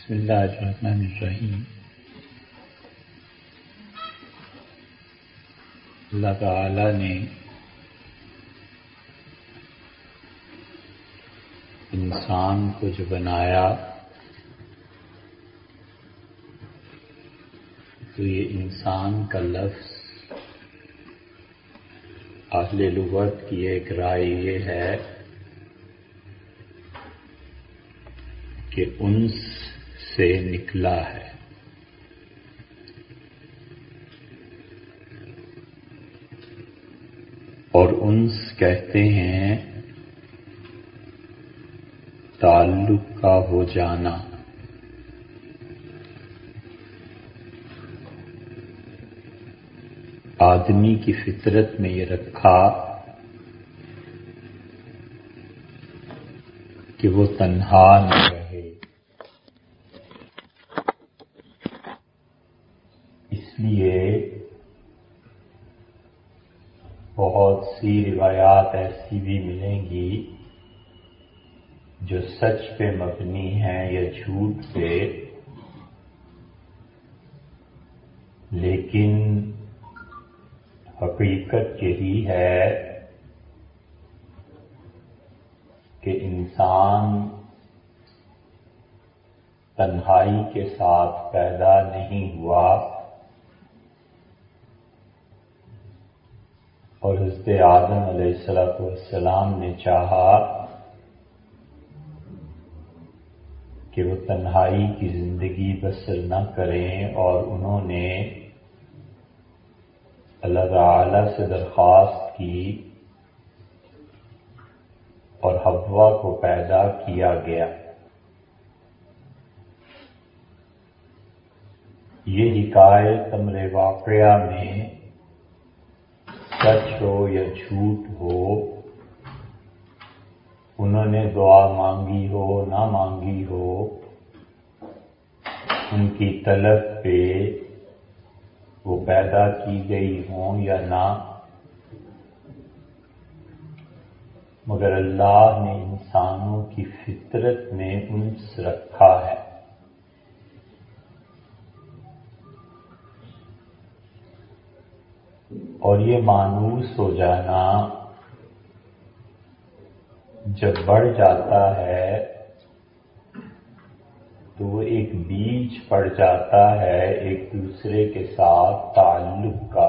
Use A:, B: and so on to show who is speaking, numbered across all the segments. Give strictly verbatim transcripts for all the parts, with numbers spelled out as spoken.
A: بسم اللہ الرحمن الرحیم۔ اللہ تعالی نے انسان کو جو بنایا تو یہ انسان کا لفظ اہل لغت کی ایک رائے یہ ہے کہ انس سے نکلا ہے، اور انس کہتے ہیں تعلق کا ہو جانا۔ آدمی کی فطرت میں یہ رکھا کہ وہ تنہا نہ رہے، اس لیے بہت سی روایات ایسی بھی ملیں گی جو سچ پہ مبنی ہیں یا جھوٹ پہ، لیکن حقیقت یہی ہے کہ انسان تنہائی کے ساتھ پیدا نہیں ہوا، اور حضرت آدم علیہ السلام نے چاہا کہ وہ تنہائی کی زندگی بسر نہ کریں، اور انہوں نے اللہ تعالی سے درخواست کی اور حوا کو پیدا کیا گیا۔ یہ حکایت امر واقعہ میں سچ ہو یا جھوٹ ہو، انہوں نے دعا مانگی ہو نہ مانگی ہو، ان کی طلب پہ وہ پیدا کی گئی ہوں یا نہ، مگر اللہ نے انسانوں کی فطرت میں انس رکھا ہے۔ اور یہ مانوس ہو جانا جب بڑھ جاتا ہے تو وہ ایک بیج پڑ جاتا ہے ایک دوسرے کے ساتھ تعلق کا،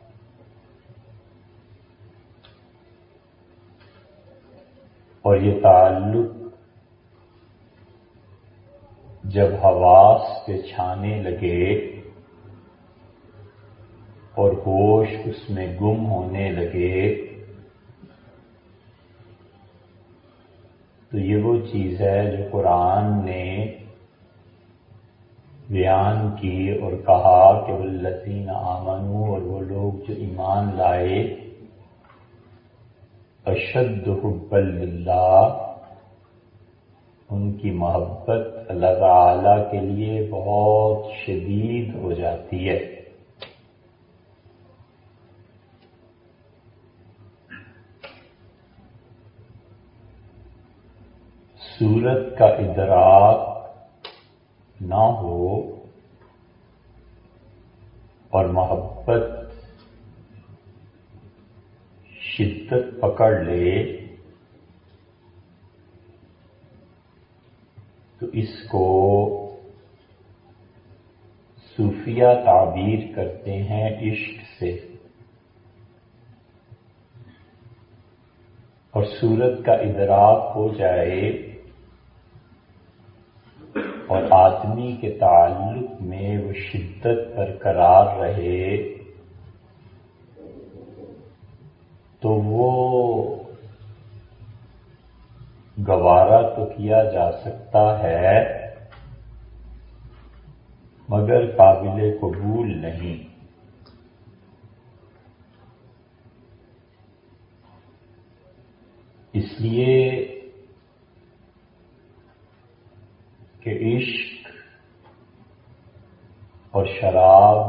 A: اور یہ تعلق جب حواس پہ چھانے لگے اور ہوش اس میں گم ہونے لگے تو یہ وہ چیز ہے جو قرآن نے بیان کی اور کہا کہ والذین آمنوا، اور وہ لوگ جو ایمان لائے، اشد حبا للہ، ان کی محبت اللہ تعالی کے لیے بہت شدید ہو جاتی ہے۔ صورت کا ادراک نہ ہو اور محبت شدت پکڑ لے تو اس کو صوفیہ تعبیر کرتے ہیں عشق سے، اور صورت کا ادراک ہو جائے اور آدمی کے تعلق میں وہ شدت برقرار رہے تو وہ گوارا تو کیا جا سکتا ہے مگر قابل قبول نہیں۔ اس لیے کہ عشق اور شراب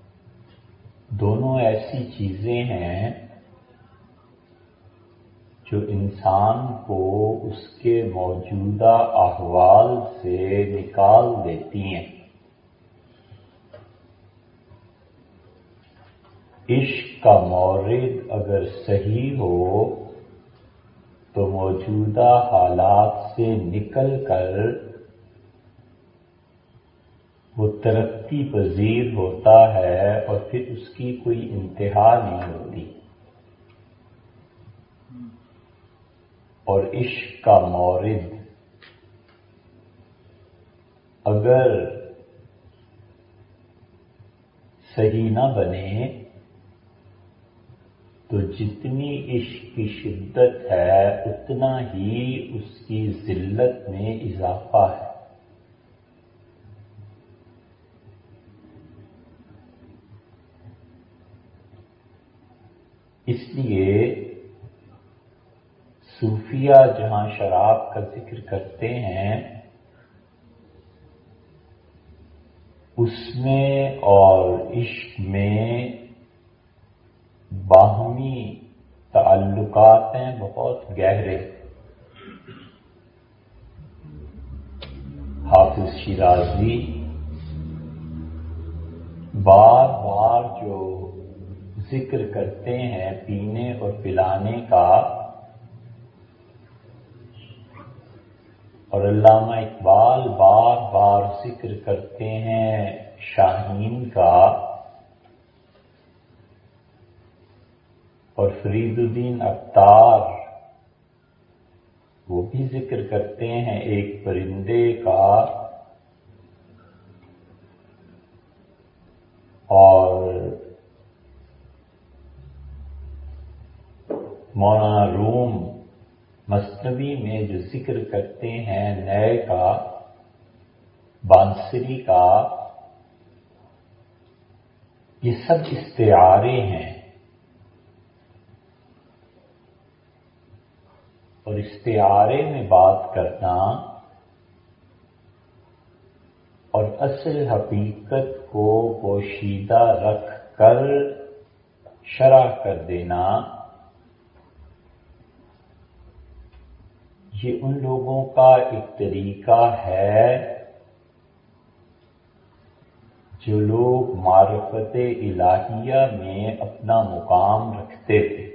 A: دونوں ایسی چیزیں ہیں جو انسان کو اس کے موجودہ احوال سے نکال دیتی ہیں۔ عشق کا مورد اگر صحیح ہو تو موجودہ حالات سے نکل کر وہ ترقی پذیر ہوتا ہے اور پھر اس کی کوئی انتہا نہیں ہوتی، اور عشق کا مورد اگر صحیح نہ بنے تو جتنی عشق کی شدت ہے اتنا ہی اس کی ذلت میں اضافہ ہے۔ اس لیے صوفیہ جہاں شراب کا ذکر کرتے ہیں اس میں اور عشق میں باہمی تعلقات ہیں بہت گہرے۔ حافظ شیرازی بار بار جو ذکر کرتے ہیں پینے اور پلانے کا، اور علامہ اقبال بار بار ذکر کرتے ہیں شاہین کا، اور فرید الدین عطار وہ بھی ذکر کرتے ہیں ایک پرندے کا، اور مولانا روم مثنوی میں جو ذکر کرتے ہیں نئے کا، بانسری کا، یہ سب استعارے ہیں، اور استعارے میں بات کرنا اور اصل حقیقت کو پوشیدہ رکھ کر شرح کر دینا، یہ ان لوگوں کا ایک طریقہ ہے جو لوگ معرفت الہیہ میں اپنا مقام رکھتے تھے۔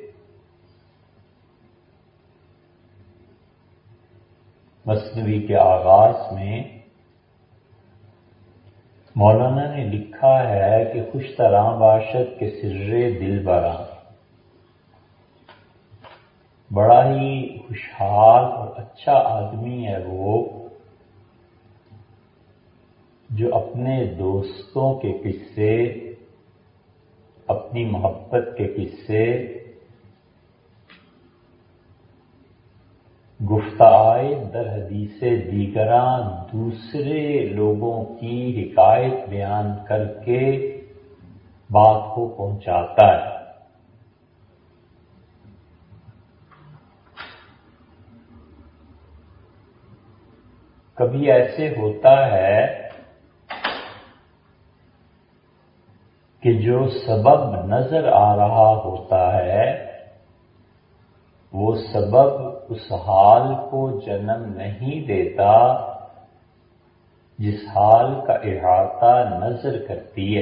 A: مثنوی کے آغاز میں مولانا نے لکھا ہے کہ خوش طرح باشد کے سرے دل براں، بڑا ہی خوشحال اور اچھا آدمی ہے وہ جو اپنے دوستوں کے قصے، اپنی محبت کے قصے گفتائے در حدیث دیگراں دوسرے لوگوں کی حکایت بیان کر کے بات کو پہنچاتا ہے۔ کبھی ایسے ہوتا ہے کہ جو سبب نظر آ رہا ہوتا ہے وہ سبب اس حال کو جنم نہیں دیتا جس حال کا احاطہ نظر کرتی ہے۔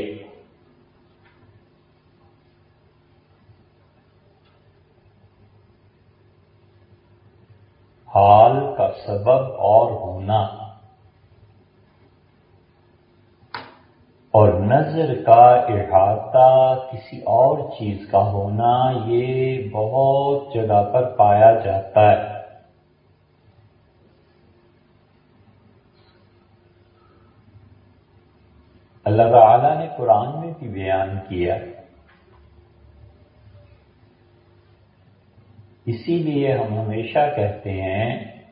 A: حال کا سبب اور ہونا اور نظر کا احاطہ کسی اور چیز کا ہونا، یہ بہت جگہ پر پایا جاتا ہے۔ اللہ تعالیٰ نے قرآن میں بھی بیان کیا، اسی لیے ہم ہمیشہ کہتے ہیں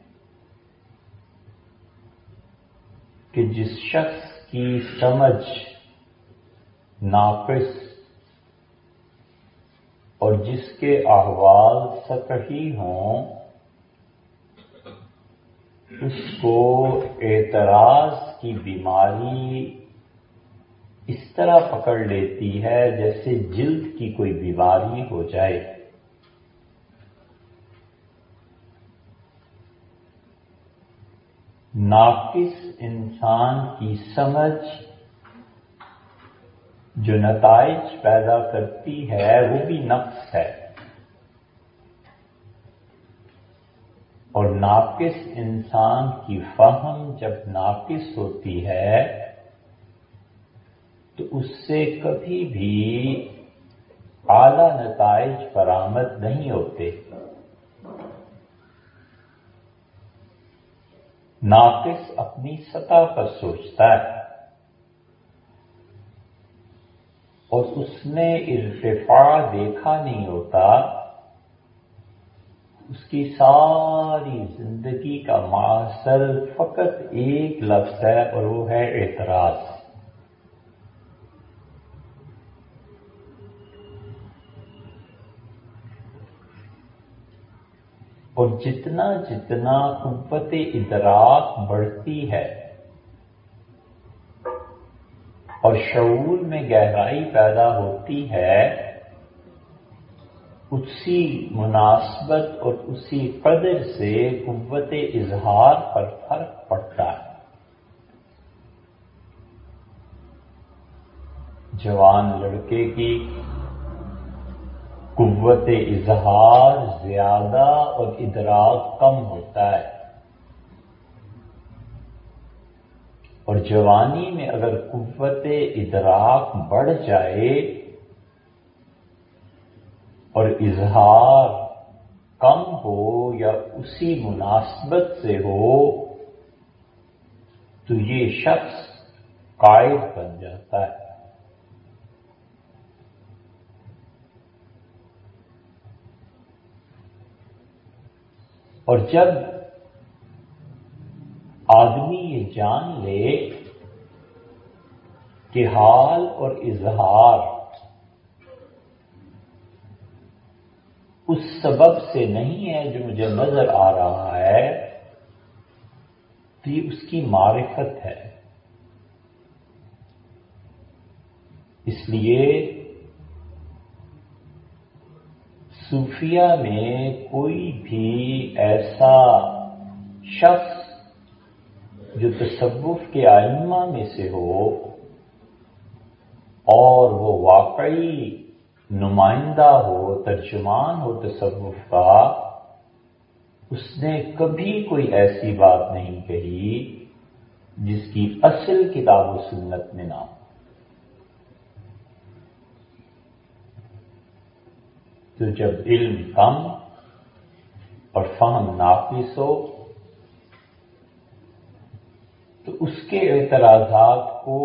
A: کہ جس شخص کی سمجھ ناقص اور جس کے احوال سطحی ہوں اس کو اعتراض کی بیماری اس طرح پکڑ لیتی ہے جیسے جلد کی کوئی بیماری ہو جائے۔ ناقص انسان کی سمجھ جو نتائج پیدا کرتی ہے وہ بھی نقص ہے، اور ناقص انسان کی فہم جب ناقص ہوتی ہے تو اس سے کبھی بھی اعلی نتائج برآمد نہیں ہوتے۔ ناقص اپنی سطح پر سوچتا ہے اور اس نے ارتفاع دیکھا نہیں ہوتا، اس کی ساری زندگی کا معاصر فقط ایک لفظ ہے اور وہ ہے اعتراض۔ اور جتنا جتنا قوت ادراک بڑھتی ہے اور شعور میں گہرائی پیدا ہوتی ہے، اسی مناسبت اور اسی قدر سے قوت اظہار پر فرق پڑتا ہے۔ جوان لڑکے کی قوت اظہار زیادہ اور ادراک کم ہوتا ہے، اور جوانی میں اگر قوت ادراک بڑھ جائے اور اظہار کم ہو یا اسی مناسبت سے ہو تو یہ شخص قائد بن جاتا ہے۔ اور جب آدمی یہ جان لے کہ حال اور اظہار اس سبب سے نہیں ہے جو مجھے نظر آ رہا ہے، تو یہ اس کی معرفت ہے۔ اس لیے صوفیہ میں کوئی بھی ایسا شخص جو تصوف کے ائمہ میں سے ہو اور وہ واقعی نمائندہ ہو، ترجمان ہو تصوف کا، اس نے کبھی کوئی ایسی بات نہیں کہی جس کی اصل کتاب و سنت میں نہ ہو۔ تو جب علم کم اور فہم ناقص ہو تو اس کے اعتراضات کو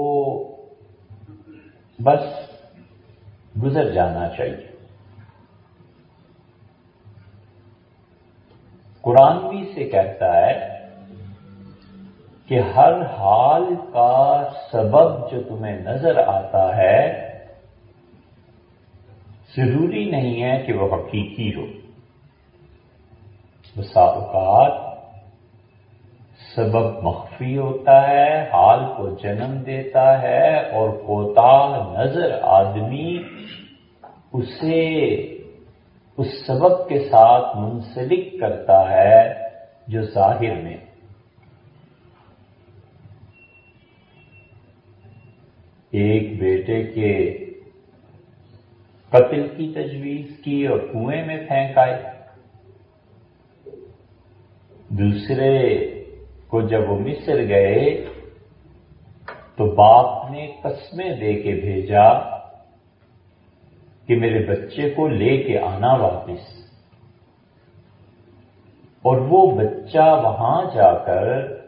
A: بس گزر جانا چاہیے۔ قرآن بھی سے کہتا ہے کہ ہر حال کا سبب جو تمہیں نظر آتا ہے ضروری نہیں ہے کہ وہ حقیقی ہو۔ بسا اوقات سبب مخفی ہوتا ہے، حال کو جنم دیتا ہے، اور کوتاہ نظر آدمی اسے اس سبب کے ساتھ منسلک کرتا ہے جو ظاہر میں۔ ایک بیٹے کے قتل کی تجویز کی اور کنویں میں پھینک آئے، دوسرے کو جب وہ مصر گئے تو باپ نے قسمیں دے کے بھیجا کہ میرے بچے کو لے کے آنا واپس، اور وہ بچہ وہاں جا کر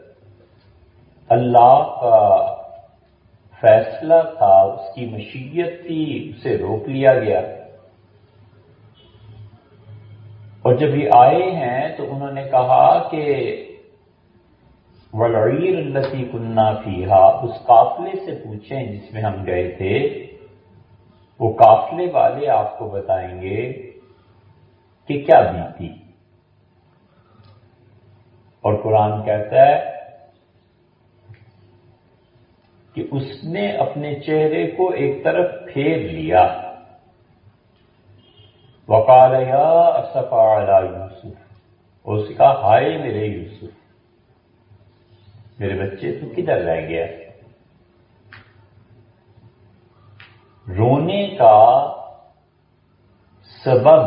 A: اللہ کا فیصلہ تھا، اس کی مشیت تھی، اسے روک لیا گیا۔ اور جب یہ آئے ہیں تو انہوں نے کہا کہ وَالْعِيرُ الَّتِي كُنَّا فِيهَا، اس قافلے سے پوچھیں جس میں ہم گئے تھے، وہ قافلے والے آپ کو بتائیں گے کہ کیا بیتی۔ اور قرآن کہتا ہے کہ اس نے اپنے چہرے کو ایک طرف پھیر لیا، وَقَالَ يَا أَسَفَ عَلَى يُوسُف، اور اس کا ہائے میرے یوسف۔ میرے بچے تو کدھر رہ گیا؟ رونے کا سبب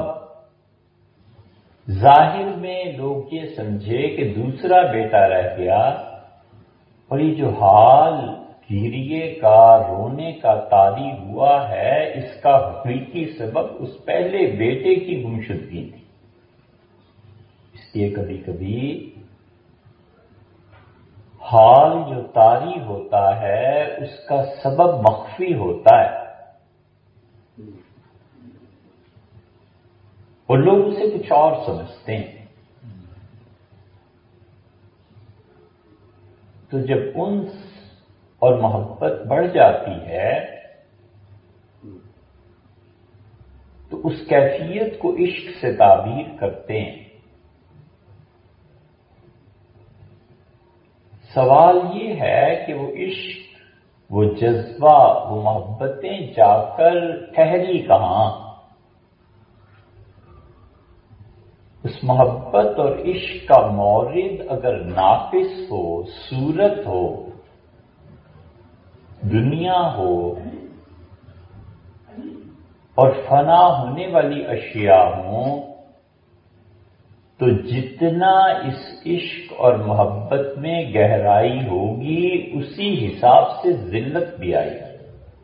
A: ظاہر میں لوگ یہ سمجھے کہ دوسرا بیٹا رہ گیا، اور یہ جو حال گریے کا رونے کا طاری ہوا ہے، اس کا حقیقی سبب اس پہلے بیٹے کی گمشدگی تھی۔ اس لیے کبھی کبھی حال جو طاری ہوتا ہے اس کا سبب مخفی ہوتا ہے، اور لوگ اسے کچھ اور سمجھتے ہیں۔ تو جب انس اور محبت بڑھ جاتی ہے تو اس کیفیت کو عشق سے تعبیر کرتے ہیں۔ سوال یہ ہے کہ وہ عشق، وہ جذبہ، وہ محبتیں جا کر ٹھہری کہاں؟ اس محبت اور عشق کا مورد اگر ناقص ہو، صورت ہو، دنیا ہو اور فنا ہونے والی اشیاء ہوں، تو جتنا اس عشق اور محبت میں گہرائی ہوگی اسی حساب سے ذلت بھی آئے گی۔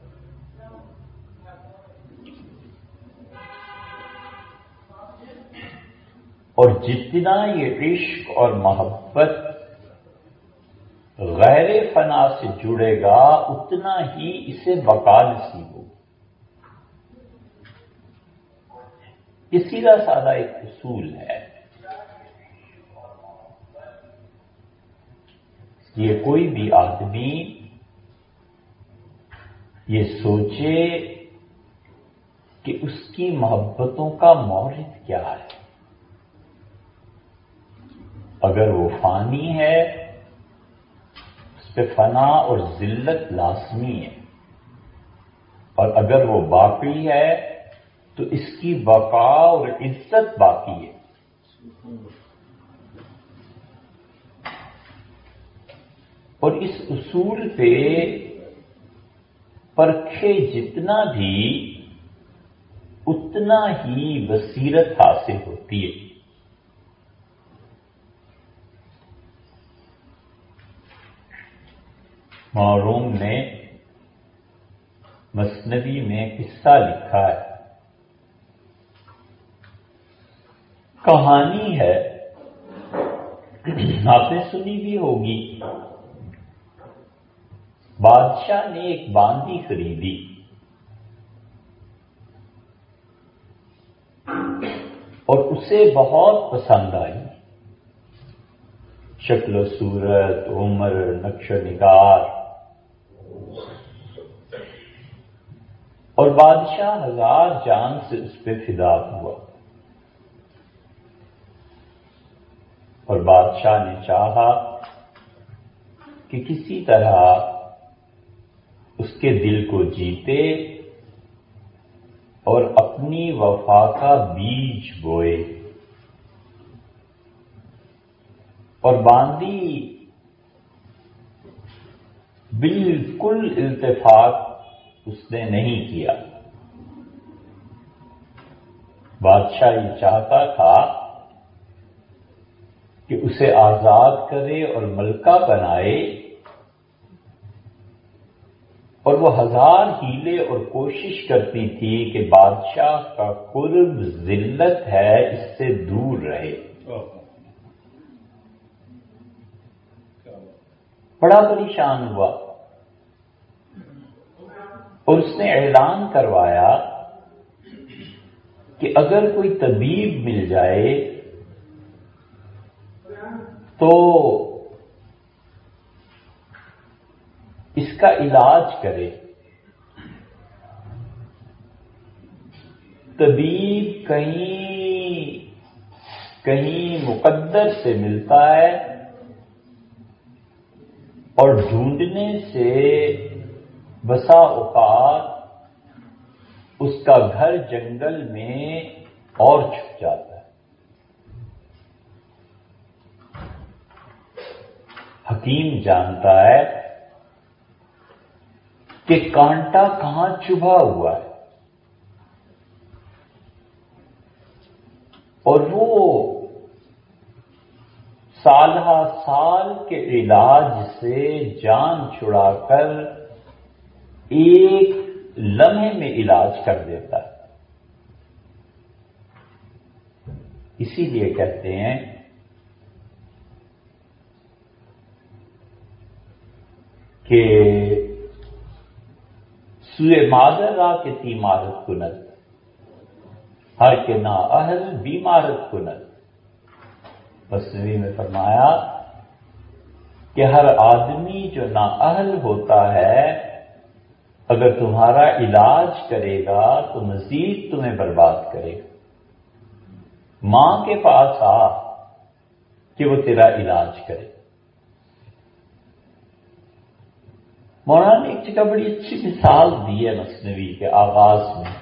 A: اور جتنا یہ عشق اور محبت غیر فنا سے جڑے گا اتنا ہی اسے بقا نصیب ہوگی۔ یہ سیدھا سادہ ایک اصول ہے۔ یہ کوئی بھی آدمی یہ سوچے کہ اس کی محبتوں کا مورد کیا ہے۔ اگر وہ فانی ہے اس پہ فنا اور ذلت لازمی ہے، اور اگر وہ باقی ہے تو اس کی بقا اور عزت باقی ہے۔ اور اس اصول پہ پرکھے جتنا بھی اتنا ہی بصیرت حاصل ہوتی ہے۔ معروم نے مثنوی میں قصہ لکھا ہے، کہانی ہے، آپ نے سنی بھی ہوگی۔ بادشاہ نے ایک باندی خریدی، اور اسے بہت پسند آئی، شکل و صورت، عمر، نقش و نگار، اور بادشاہ ہزار جان سے اس پہ فدا ہوا۔ اور بادشاہ نے چاہا کہ کسی طرح اس کے دل کو جیتے اور اپنی وفا کا بیج بوئے۔ اور باندی بالکل التفات اس نے نہیں کیا۔ بادشاہ یہ چاہتا تھا کہ اسے آزاد کرے اور ملکہ بنائے، اور وہ ہزار ہیلے اور کوشش کرتی تھی کہ بادشاہ کا قرب ذلت ہے اس سے دور رہے۔ بڑا پریشان ہوا، اور اس نے اعلان کروایا کہ اگر کوئی طبیب مل جائے تو اس کا علاج کرے۔ طبیب کہیں کہیں مقدر سے ملتا ہے، اور ڈھونڈنے سے بسا اوقات اس کا گھر جنگل میں اور چھپ جاتا ہے۔ حکیم جانتا ہے کہ کانٹا کہاں چبھا ہوا ہے، اور وہ سالہ سال کے علاج سے جان چھڑا کر ایک لمحے میں علاج کر دیتا ہے۔ اسی لیے کہتے ہیں کہ سوئے مادر را کے تیمارت کند ہر کے نا اہل بیمارت کند۔ مثنوی میں فرمایا کہ ہر آدمی جو نااہل ہوتا ہے اگر تمہارا علاج کرے گا تو مزید تمہیں برباد کرے گا۔ ماں کے پاس آ کہ وہ تیرا علاج کرے۔ مولانا نے ایک جگہ بڑی اچھی مثال دی ہے مثنوی کے آغاز میں،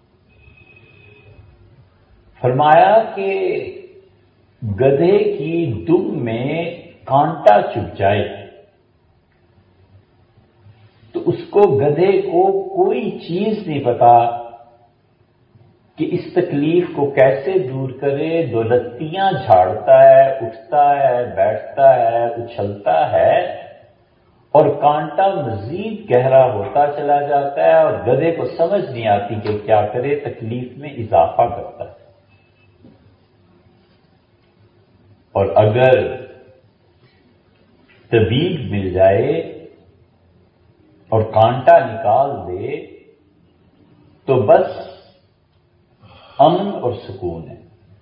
A: فرمایا کہ گدھے کی دم میں کانٹا چبھ جائے تو اس کو گدھے کو کوئی چیز نہیں پتا کہ اس تکلیف کو کیسے دور کرے، دو لتیاں جھاڑتا ہے، اٹھتا ہے، بیٹھتا ہے، اچھلتا ہے، اور کانٹا مزید گہرا ہوتا چلا جاتا ہے اور گدھے کو سمجھ نہیں آتی کہ کیا کرے، تکلیف میں اضافہ کرتا ہے۔ اور اگر طبیب مل جائے اور کانٹا نکال دے تو بس امن اور سکون ہے۔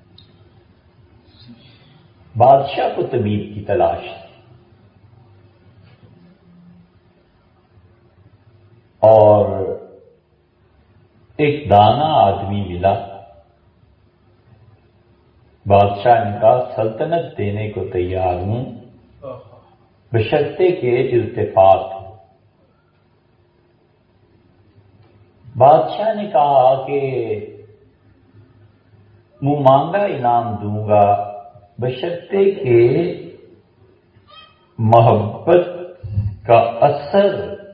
A: بادشاہ کو طبیب کی تلاش ہے اور ایک دانا آدمی ملا۔ بادشاہ نے کہا سلطنت دینے کو تیار ہوں بشرطے کے التفات ہو۔ بادشاہ نے کہا کہ منہ مانگا انعام دوں گا بشرطے کے محبت کا اثر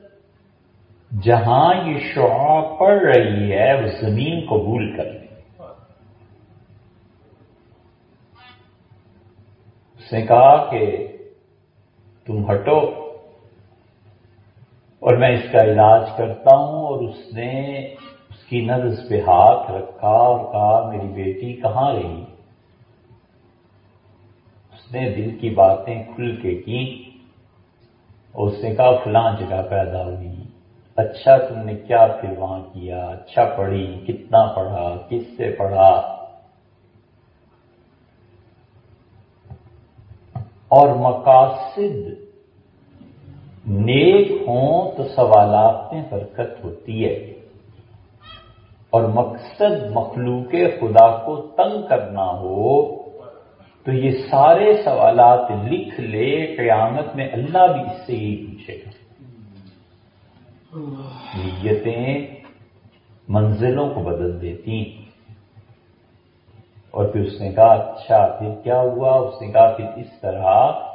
A: جہاں یہ شعاع پڑ رہی ہے وہ زمین قبول کر لے۔ اس نے کہا کہ تم ہٹو اور میں اس کا علاج کرتا ہوں، اور اس نے اس کی نبض پہ ہاتھ رکھا اور کہا میری بیٹی کہاں رہی؟ اس نے دل کی باتیں کھل کے کی اور اس نے کہا فلاں جگہ پیدا ہوئی۔ اچھا تم نے کیا پھر وہاں کیا؟ اچھا پڑھی؟ کتنا پڑھا؟ کس سے پڑھا؟ اور مقاصد نیک ہوں تو سوالات میں برکت ہوتی ہے، اور مقصد مخلوق خدا کو تنگ کرنا ہو تو یہ سارے سوالات لکھ لے، قیامت میں اللہ بھی اس سے ہی پوچھے گا۔ نیتیں منزلوں کو بدل دیتی۔ اور پھر اس نے کہا اچھا پھر کیا ہوا؟ اس نے کہا پھر اس طرح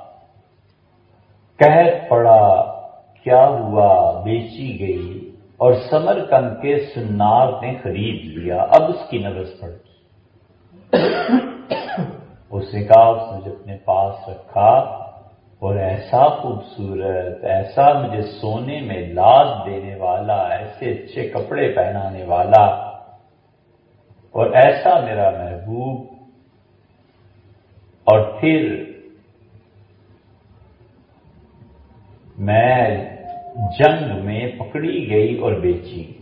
A: قحط پڑا، کیا ہوا؟ بیچی گئی اور سمرقند کے سنار نے خرید لیا، اب اس کی نبض پڑ گئی۔ اس نے کہا اس نے اپنے پاس رکھا اور ایسا خوبصورت، ایسا مجھے سونے میں لاد دینے والا، ایسے اچھے کپڑے پہنانے والا اور ایسا میرا محبوب، اور پھر میں جنگ میں پکڑی گئی اور بیچی گئی۔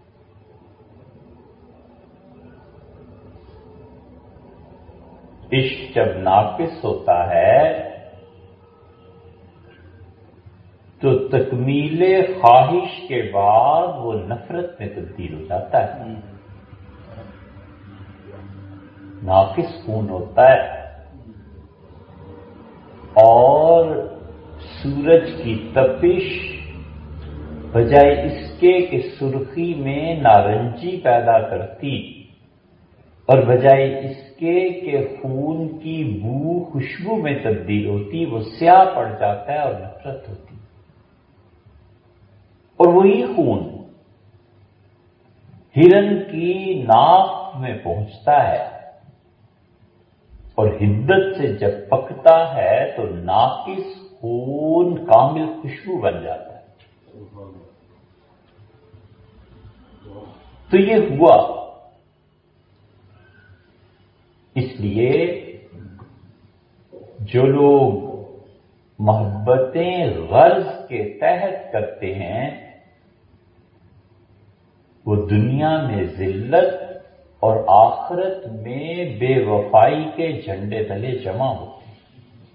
A: عشق جب ناقص ہوتا ہے تو تکمیل خواہش کے بعد وہ نفرت میں تبدیل ہو جاتا ہے۔ ناقص خون ہوتا ہے اور سورج کی تپش بجائے اس کے کہ سرخی میں نارنجی پیدا کرتی، اور بجائے اس عشقے کے خون کی بو خوشبو میں تبدیل ہوتی، وہ سیاہ پڑ جاتا ہے اور نفرت ہوتی، اور وہی خون ہرن کی ناک میں پہنچتا ہے اور حدت سے جب پکتا ہے تو ناقص خون کامل خوشبو بن جاتا ہے۔ تو یہ ہوا، اس لیے جو لوگ محبتیں غرض کے تحت کرتے ہیں وہ دنیا میں ذلت اور آخرت میں بے وفائی کے جھنڈے تلے جمع ہوتے ہیں۔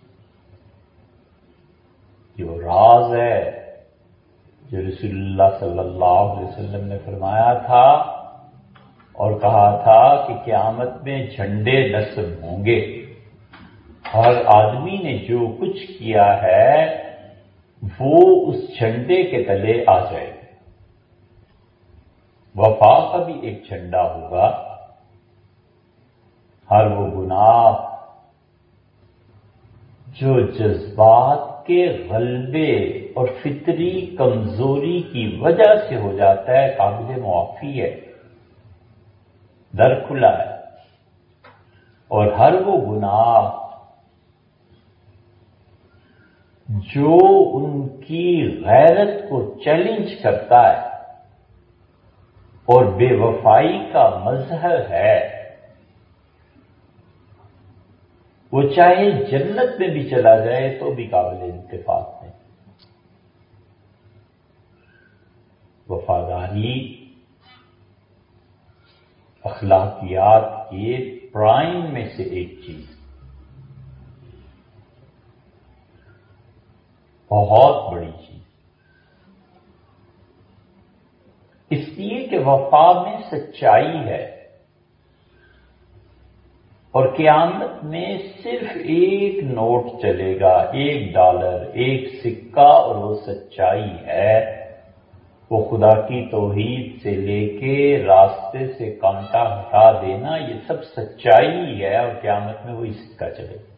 A: جو راز ہے جو رسول اللہ صلی اللہ علیہ وسلم نے فرمایا تھا اور کہا تھا کہ قیامت میں جھنڈے نصب ہوں گے، ہر آدمی نے جو کچھ کیا ہے وہ اس جھنڈے کے تلے آ جائے گا۔ وفا کا بھی ایک جھنڈا ہوگا، ہر وہ گناہ جو جذبات کے غلبے اور فطری کمزوری کی وجہ سے ہو جاتا ہے قابل معافی ہے، در کھلا ہے، اور ہر وہ گناہ جو ان کی غیرت کو چیلنج کرتا ہے اور بے وفائی کا مظہر ہے، وہ چاہے جنت میں بھی چلا جائے تو بھی قابل اتفاق نہیں۔ وفاداری اخلاقیات کے پرائم میں سے ایک چیز، بہت بڑی چیز، اس لیے کہ وفا میں سچائی ہے، اور قیامت میں صرف ایک نوٹ چلے گا، ایک ڈالر، ایک سکہ، اور وہ سچائی ہے۔ وہ خدا کی توحید سے لے کے راستے سے کانٹا ہٹا دینا، یہ سب سچائی ہے، اور قیامت میں وہی سکہ چلے گا۔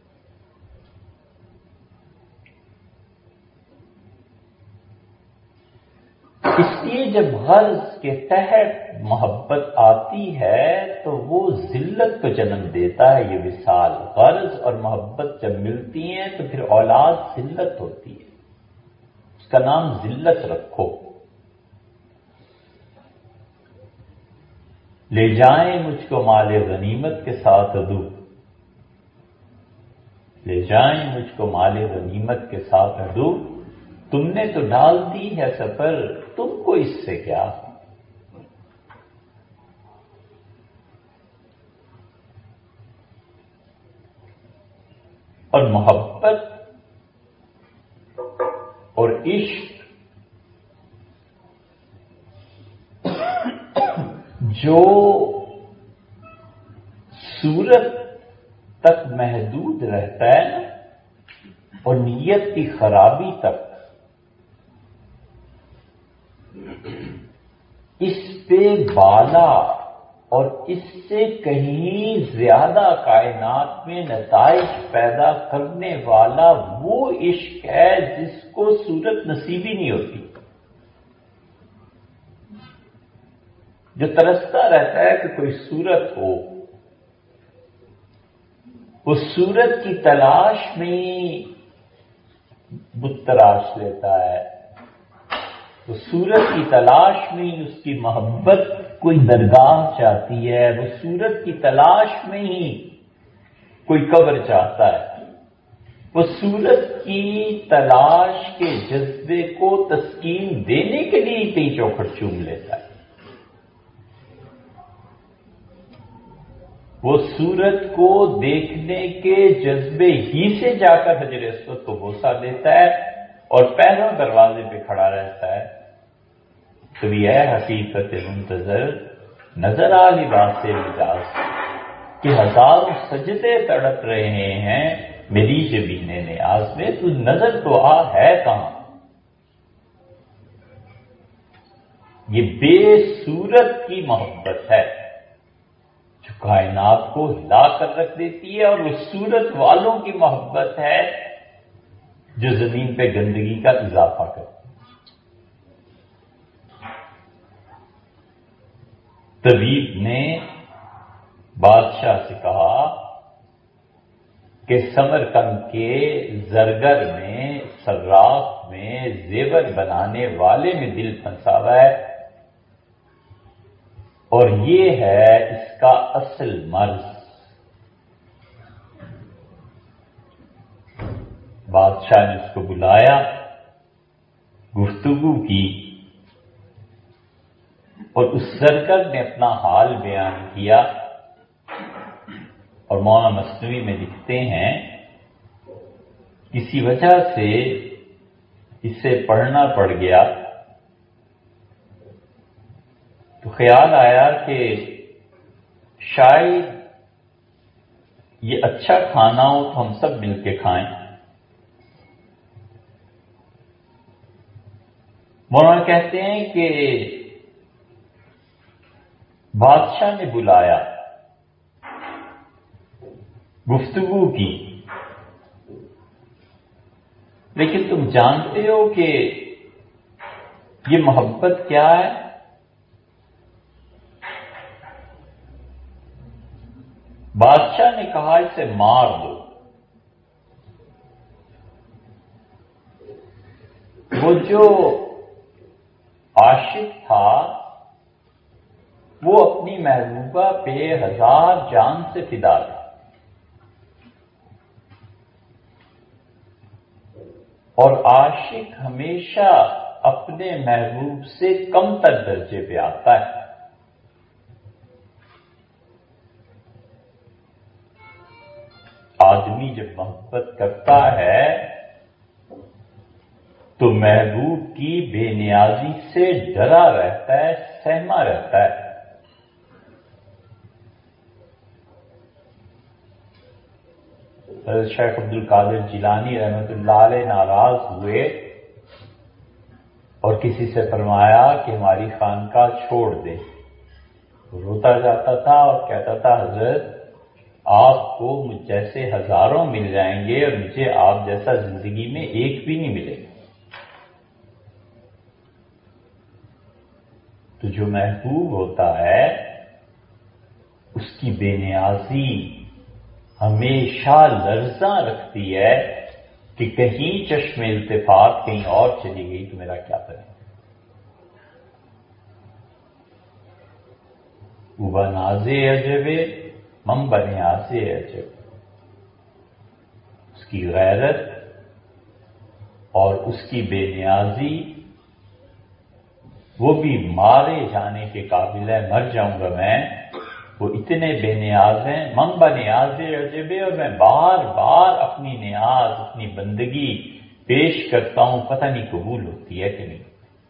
A: اس لیے جب غرض کے تحت محبت آتی ہے تو وہ ذلت کو جنم دیتا ہے۔ یہ وصال، غرض اور محبت جب ملتی ہیں تو پھر اولاد ذلت ہوتی ہے، اس کا نام ذلت رکھو۔ لے جائیں مجھ کو مال غنیمت کے ساتھ عدو، لے جائیں مجھ کو مال غنیمت کے ساتھ عدو، تم نے تو ڈال دی ہے سفر، تم کو اس سے کیا؟ اور محبت اور عشق جو صورت تک محدود رہتا ہے نا، اور نیت کی خرابی تک، اس پہ بالا اور اس سے کہیں زیادہ کائنات میں نتائج پیدا کرنے والا وہ عشق ہے جس کو صورت نصیبی نہیں ہوتی، جو ترستا رہتا ہے کہ کوئی صورت ہو، وہ صورت کی تلاش میں بت تراش لیتا ہے، وہ صورت کی تلاش میں ہی اس کی محبت کوئی درگاہ چاہتی ہے، وہ صورت کی تلاش میں ہی کوئی قبر چاہتا ہے، وہ صورت کی تلاش کے جذبے کو تسکین دینے کے لیے کئی چوکھٹ چوم لیتا ہے، وہ صورت کو دیکھنے کے جذبے ہی سے جا کر حجر اسود کو بوسہ دیتا ہے اور پہلو دروازے پہ کھڑا رہتا ہے، کبھی اے حقیقت منتظر نظر آ لباس مجاز کہ ہزاروں سجدے تڑپ رہے ہیں میری جبین نیاز میں، تو نظر تو آ ہے کہاں؟ یہ بے صورت کی محبت ہے جو کائنات کو ہلا کر رکھ دیتی ہے، اور وہ صورت والوں کی محبت ہے جو زمین پہ گندگی کا اضافہ کرتی ہے۔ طبیب نے بادشاہ سے کہا کہ سمرقند کے زرگر میں، صراف میں، زیور بنانے والے میں دل پھنسا ہوا ہے، اور یہ ہے اس کا اصل مرض۔ بادشاہ نے اس کو بلایا، گفتگو کی، اور اس زرگر نے اپنا حال بیان کیا، اور مولانا مثنوی میں لکھتے ہیں کسی وجہ سے اسے پڑھنا پڑ گیا تو خیال آیا کہ شاید یہ اچھا کھانا ہو تو ہم سب مل کے کھائیں۔ مولانا کہتے ہیں کہ بادشاہ نے بلایا، گفتگو کی، لیکن تم جانتے ہو کہ یہ محبت کیا ہے؟ بادشاہ نے کہا اسے مار دو۔ وہ جو عاشق تھا وہ اپنی محبوبہ پہ ہزار جان سے فدا تھا، اور عاشق ہمیشہ اپنے محبوب سے کم تر درجے پہ آتا ہے۔ آدمی جب محبت کرتا ہے تو محبوب کی بے نیازی سے ڈرا رہتا ہے، سہما رہتا ہے۔ حضرت شیخ عبد القادر جیلانی رحمۃ اللہ علیہ ناراض ہوئے اور کسی سے فرمایا کہ ہماری خانقاہ چھوڑ دے۔ روتا جاتا تھا اور کہتا تھا حضرت آپ کو مجھ جیسے ہزاروں مل جائیں گے اور مجھے آپ جیسا زندگی میں ایک بھی نہیں ملے گا۔ تو جو محبوب ہوتا ہے اس کی بے نیازی ہمیشہ لرزاں رکھتی ہے کہ کہیں چشم التفات کہیں اور چلی گئی تو میرا کیا کریں۔ وہ بناز عجب مم بنیاز عجب، اس کی غیرت اور اس کی بے نیازی، وہ بھی مارے جانے کے قابل ہے، مر جاؤں گا میں، وہ اتنے بے نیاز ہیں۔ من بنیاز عجب، اور میں بار بار اپنی نیاز، اپنی بندگی پیش کرتا ہوں، پتہ نہیں قبول ہوتی ہے کہ نہیں۔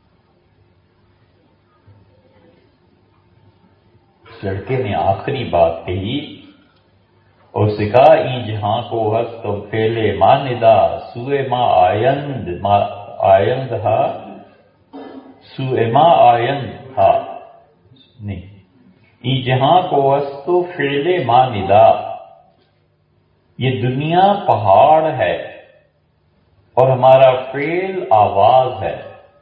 A: اس لڑکے نے آخری بات کہی اور اسے کہا ای جہاں کو ہست و پھیلے ماں ندا سوئے ماں آیند ما آیند ہا سوئے ماں آیند ہا نہیں ای جہاں کو ہست و پھیلے ماں ندا، یہ دنیا پہاڑ ہے اور ہمارا فعل آواز ہے۔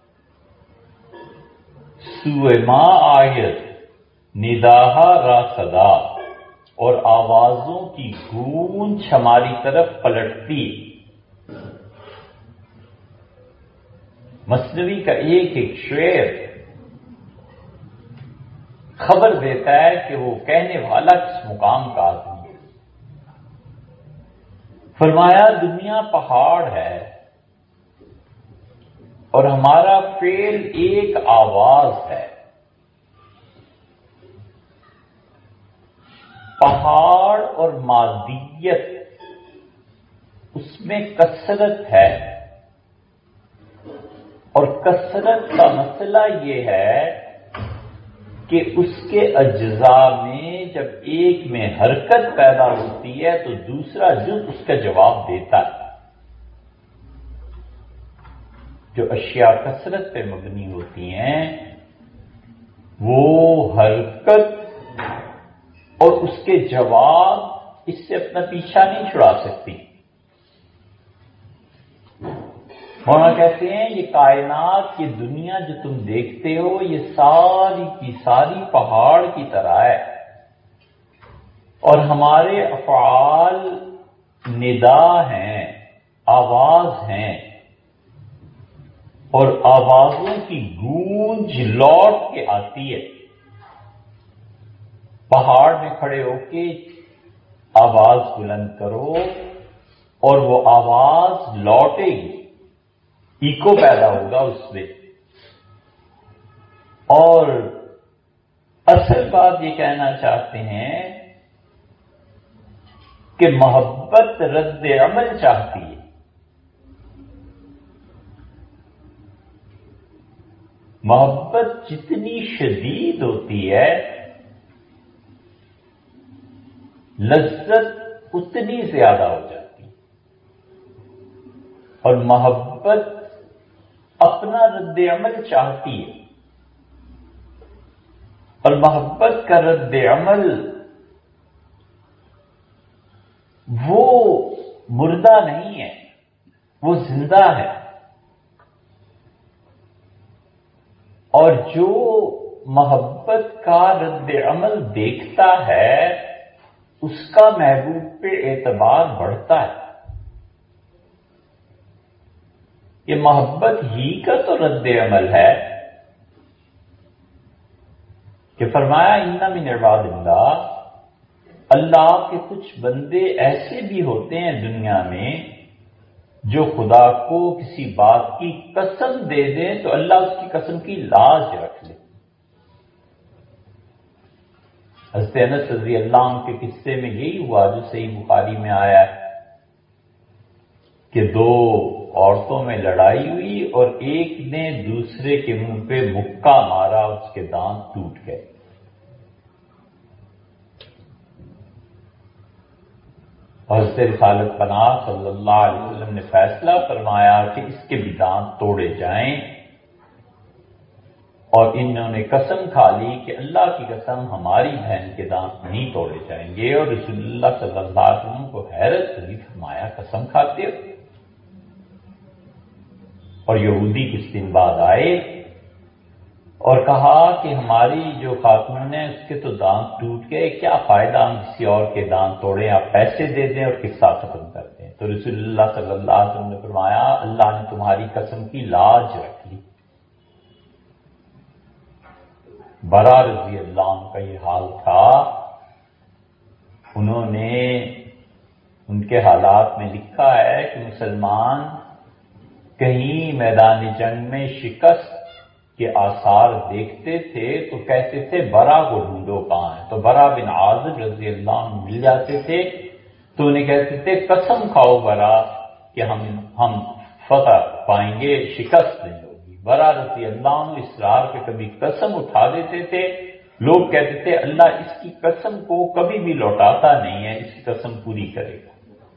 A: سوئے ماں آیت نداہا را صدا، اور آوازوں کی گونج ہماری طرف پلٹتی۔ مثنوی کا ایک ایک شعر خبر دیتا ہے کہ وہ کہنے والا کس مقام کا آدمی ہے۔ فرمایا دنیا پہاڑ ہے اور ہمارا فعل ایک آواز ہے۔ پہاڑ اور مادیت اس میں کثرت ہے، اور کثرت کا مسئلہ یہ ہے کہ اس کے اجزاء میں جب ایک میں حرکت پیدا ہوتی ہے تو دوسرا جز اس کا جواب دیتا ہے۔ جو اشیاء کثرت پہ مبنی ہوتی ہیں وہ حرکت اور اس کے جواب اس سے اپنا پیچھا نہیں چھڑا سکتی۔ مولانا کہتے ہیں یہ کائنات، یہ دنیا جو تم دیکھتے ہو، یہ ساری کی ساری پہاڑ کی طرح ہے، اور ہمارے افعال ندا ہیں، آواز ہیں، اور آوازوں کی گونج لوٹ کے آتی ہے۔ پہاڑ میں کھڑے ہو کے آواز بلند کرو اور وہ آواز لوٹے گی، ایکو پیدا ہوگا اس میں۔ اور اصل بات یہ کہنا چاہتے ہیں کہ محبت رد عمل چاہتی ہے۔ محبت جتنی شدید ہوتی ہے، لذت اتنی زیادہ ہو جاتی ہے، اور محبت اپنا رد عمل چاہتی ہے، اور محبت کا رد عمل وہ مردہ نہیں ہے، وہ زندہ ہے۔ اور جو محبت کا رد عمل دیکھتا ہے اس کا محبوب پہ اعتبار بڑھتا ہے۔ یہ محبت ہی کا تو رد عمل ہے کہ فرمایا ان من عباد اللہ، اللہ کے کچھ بندے ایسے بھی ہوتے ہیں دنیا میں جو خدا کو کسی بات کی قسم دے دیں تو اللہ اس کی قسم کی لاج رکھ لے۔ حضرت انس رضی اللہ عنہ کے قصے میں یہی ہوا جو صحیح بخاری میں آیا ہے کہ دو عورتوں میں لڑائی ہوئی اور ایک نے دوسرے کے منہ پہ مکہ مارا، اس کے دانت ٹوٹ گئے۔ حضرت رسالت پناہ صلی اللہ علیہ وسلم نے فیصلہ فرمایا کہ اس کے بھی دانت توڑے جائیں، اور انہوں نے قسم کھا لی کہ اللہ کی قسم ہماری بہن کے دانت نہیں توڑے جائیں گے، اور رسول اللہ صلی اللہ علیہ وسلم کو حیرت ہوئی، فرمایا قسم کھاتے ہو؟ اور یہودی کچھ دن بعد آئے اور کہا کہ ہماری جو خاتون ہے اس کے تو دانت ٹوٹ گئے، کیا فائدہ ہم کسی اور کے دانت توڑیں، آپ پیسے دے دیں اور قصہ ختم کر دیں۔ تو رسول اللہ صلی اللہ علیہ وسلم نے فرمایا اللہ نے تمہاری قسم کی لاج رکھ لی۔ برا رضی اللہ عنہ کا یہ حال تھا، انہوں نے ان کے حالات میں لکھا ہے کہ مسلمان کہیں میدان جنگ میں شکست کے آثار دیکھتے تھے تو کہتے تھے برا کو ڈھونڈو کہاں ہے، تو برا بن عازب رضی اللہ عنہ مل جاتے تھے تو انہیں کہتے تھے قسم کھاؤ برا کہ ہم ہم فتح پائیں گے، شکست نہیں ہوگی۔ برا رضی اللہ عنہ اصرار پہ کبھی قسم اٹھا دیتے تھے، لوگ کہتے تھے اللہ اس کی قسم کو کبھی بھی لوٹاتا نہیں ہے، اس کی قسم پوری کرے گا۔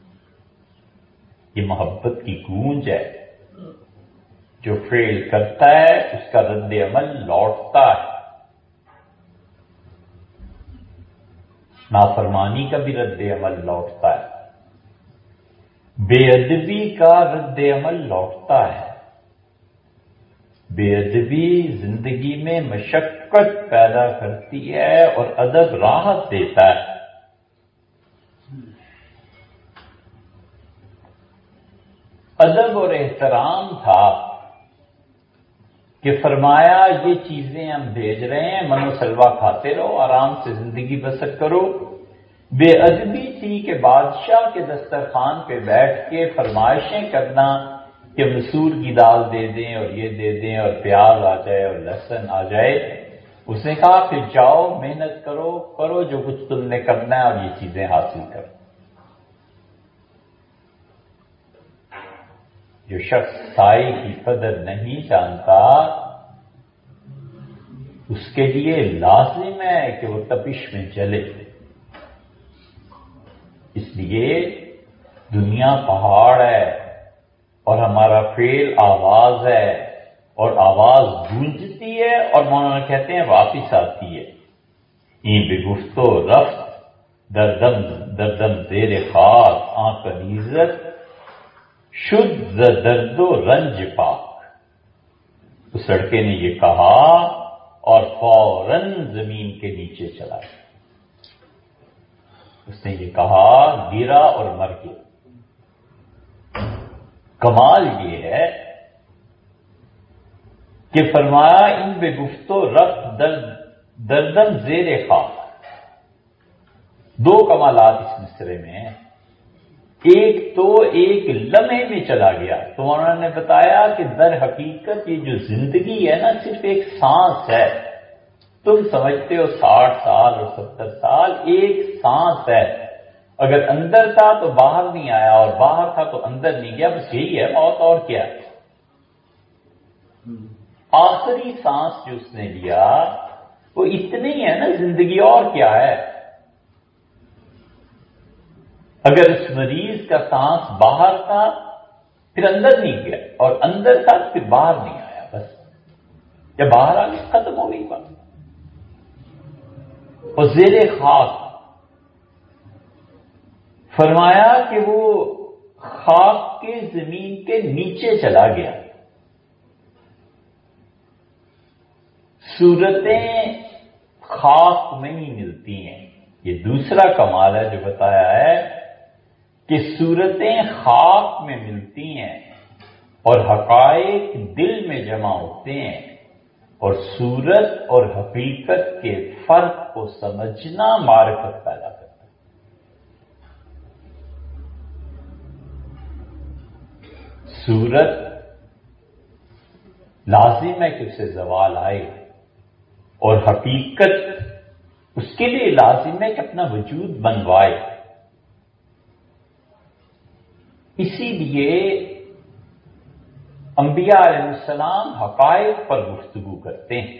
A: یہ محبت کی گونج ہے، جو فعل کرتا ہے اس کا رد عمل لوٹتا ہے۔ نافرمانی کا بھی رد عمل لوٹتا ہے، بے ادبی کا رد عمل لوٹتا ہے۔ بے ادبی زندگی میں مشقت پیدا کرتی ہے اور ادب راحت دیتا ہے۔ ادب اور احترام تھا کہ فرمایا یہ چیزیں ہم بھیج رہے ہیں، من و سلوا کھاتے رہو، آرام سے زندگی بسر کرو۔ بے ادبی تھی کہ بادشاہ کے دسترخوان پہ بیٹھ کے فرمائشیں کرنا کہ مسور کی دال دے دیں اور یہ دے دیں اور پیاز آ جائے اور لہسن آ جائے۔ اس نے کہا کہ جاؤ محنت کرو، کرو جو کچھ تم نے کرنا ہے اور یہ چیزیں حاصل کرو۔ جو شخص سائے کی قدر نہیں جانتا اس کے لیے لازم ہے کہ وہ تپش میں جلے۔ اس لیے دنیا پہاڑ ہے اور ہمارا فعل آواز ہے، اور آواز گونجتی ہے اور مولانا کہتے ہیں واپس آتی ہے۔ این بے گفتو رفت دردم دردم زیر خاک آنکھ کنیزت شد ز درد و رنج پاک. اس لڑکے نے یہ کہا اور فوراً زمین کے نیچے چلا گیا. اس نے یہ کہا، گرا اور مر گیا. کمال یہ ہے کہ فرمایا ان بے گفتو رفت درد دردم زیر خاک. دو کمالات اس مصرے میں ہیں. ایک تو ایک لمحے میں چلا گیا. تو انہوں نے بتایا کہ در حقیقت یہ جو زندگی ہے نا صرف ایک سانس ہے. تم سمجھتے ہو ساٹھ سال اور ستر سال، ایک سانس ہے. اگر اندر تھا تو باہر نہیں آیا اور باہر تھا تو اندر نہیں گیا. بس یہی ہے موت، اور کیا ہے. آخری سانس جو اس نے لیا وہ اتنی ہے نا زندگی، اور کیا ہے. اگر اس مریض کا سانس باہر تھا پھر اندر نہیں گیا، اور اندر تھا پھر باہر نہیں آیا. بس جب باہر آ گیا ختم ہو گئی بات. اور زیر خاک فرمایا کہ وہ خاک کے زمین کے نیچے چلا گیا. صورتیں خاک میں ہی ملتی ہیں. یہ دوسرا کمال ہے جو بتایا ہے کہ صورتیں خاک میں ملتی ہیں اور حقائق دل میں جمع ہوتے ہیں. اور صورت اور حقیقت کے فرق کو سمجھنا معرفت پیدا کرتا ہے. صورت لازم ہے کہ اسے زوال آئے، اور حقیقت اس کے لیے لازم ہے کہ اپنا وجود بنوائے. اسی لیے انبیاء علیہ السلام حقائق پر گفتگو کرتے ہیں،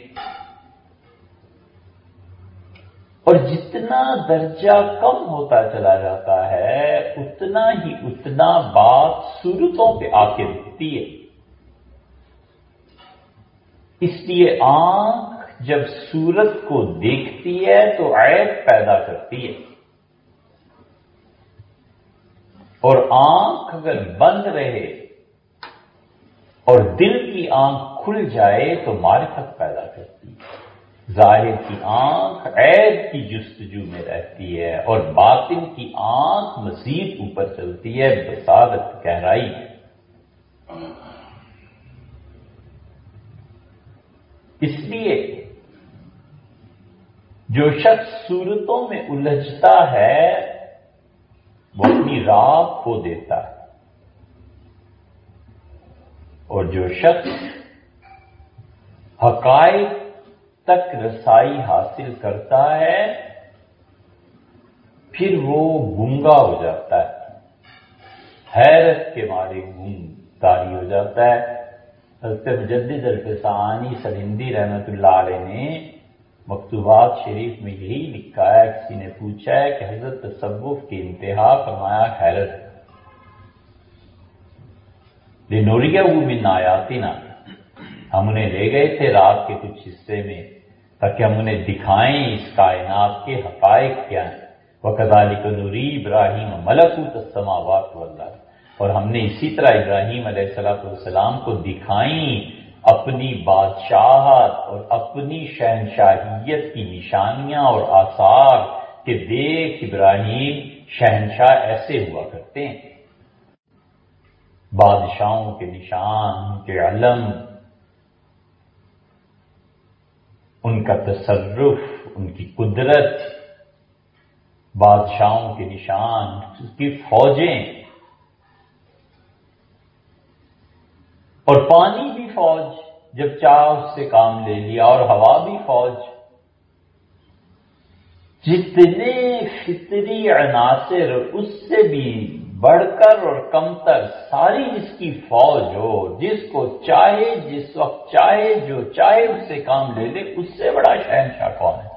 A: اور جتنا درجہ کم ہوتا چلا جاتا ہے اتنا ہی اتنا بات صورتوں پہ آ کے رکتی ہے. اس لیے آنکھ جب صورت کو دیکھتی ہے تو عیب پیدا کرتی ہے، اور آنکھ اگر بند رہے اور دل کی آنکھ کھل جائے تو معرفت پیدا کرتی ہے. ظاہر کی آنکھ عیب کی جستجو میں رہتی ہے اور باطن کی آنکھ مزید اوپر چلتی ہے، بصارت گہرائی. اس لیے جو شخص صورتوں میں الجھتا ہے وہ اپنی راہ کھو دیتا ہے، اور جو شخص حقائق تک رسائی حاصل کرتا ہے پھر وہ گنگا ہو جاتا ہے، حیرت کے مارے گنگ طاری ہو جاتا ہے. حضرت مجدد الفسانی سرہندی رحمت اللہ علیہ نے مکتوبات شریف میں یہی لکھا ہے. کسی نے پوچھا ہے کہ حضرت تصوف کی انتہا، فرمایا حیرت. لنوریہ من آیاتنا، ہم انہیں لے گئے تھے رات کے کچھ حصے میں تاکہ ہم انہیں دکھائیں اس کائنات کے حقائق کیا ہیں. وَكَذَلِكَ نُرِي إِبْرَاهِيمَ مَلَكُوتَ السَّمَاوَاتِ وَالْأَرْضِ، اور ہم نے اسی طرح ابراہیم علیہ السلام کو دکھائیں اپنی بادشاہت اور اپنی شہنشاہیت کی نشانیاں اور آثار کہ دیکھ ابراہیم شہنشاہ ایسے ہوا کرتے ہیں. بادشاہوں کے نشان، ان کے علم، ان کا تصرف، ان کی قدرت، بادشاہوں کے نشان، اس کی فوجیں، اور پانی بھی فوج، جب چاہ اس سے کام لے لیا، اور ہوا بھی فوج. جتنے فطری عناصر اس سے بھی بڑھ کر اور کمتر ساری جس کی فوج ہو، جس کو چاہے جس وقت چاہے جو چاہے اس سے کام لے لے، اس سے بڑا شہنشاہ کون ہے؟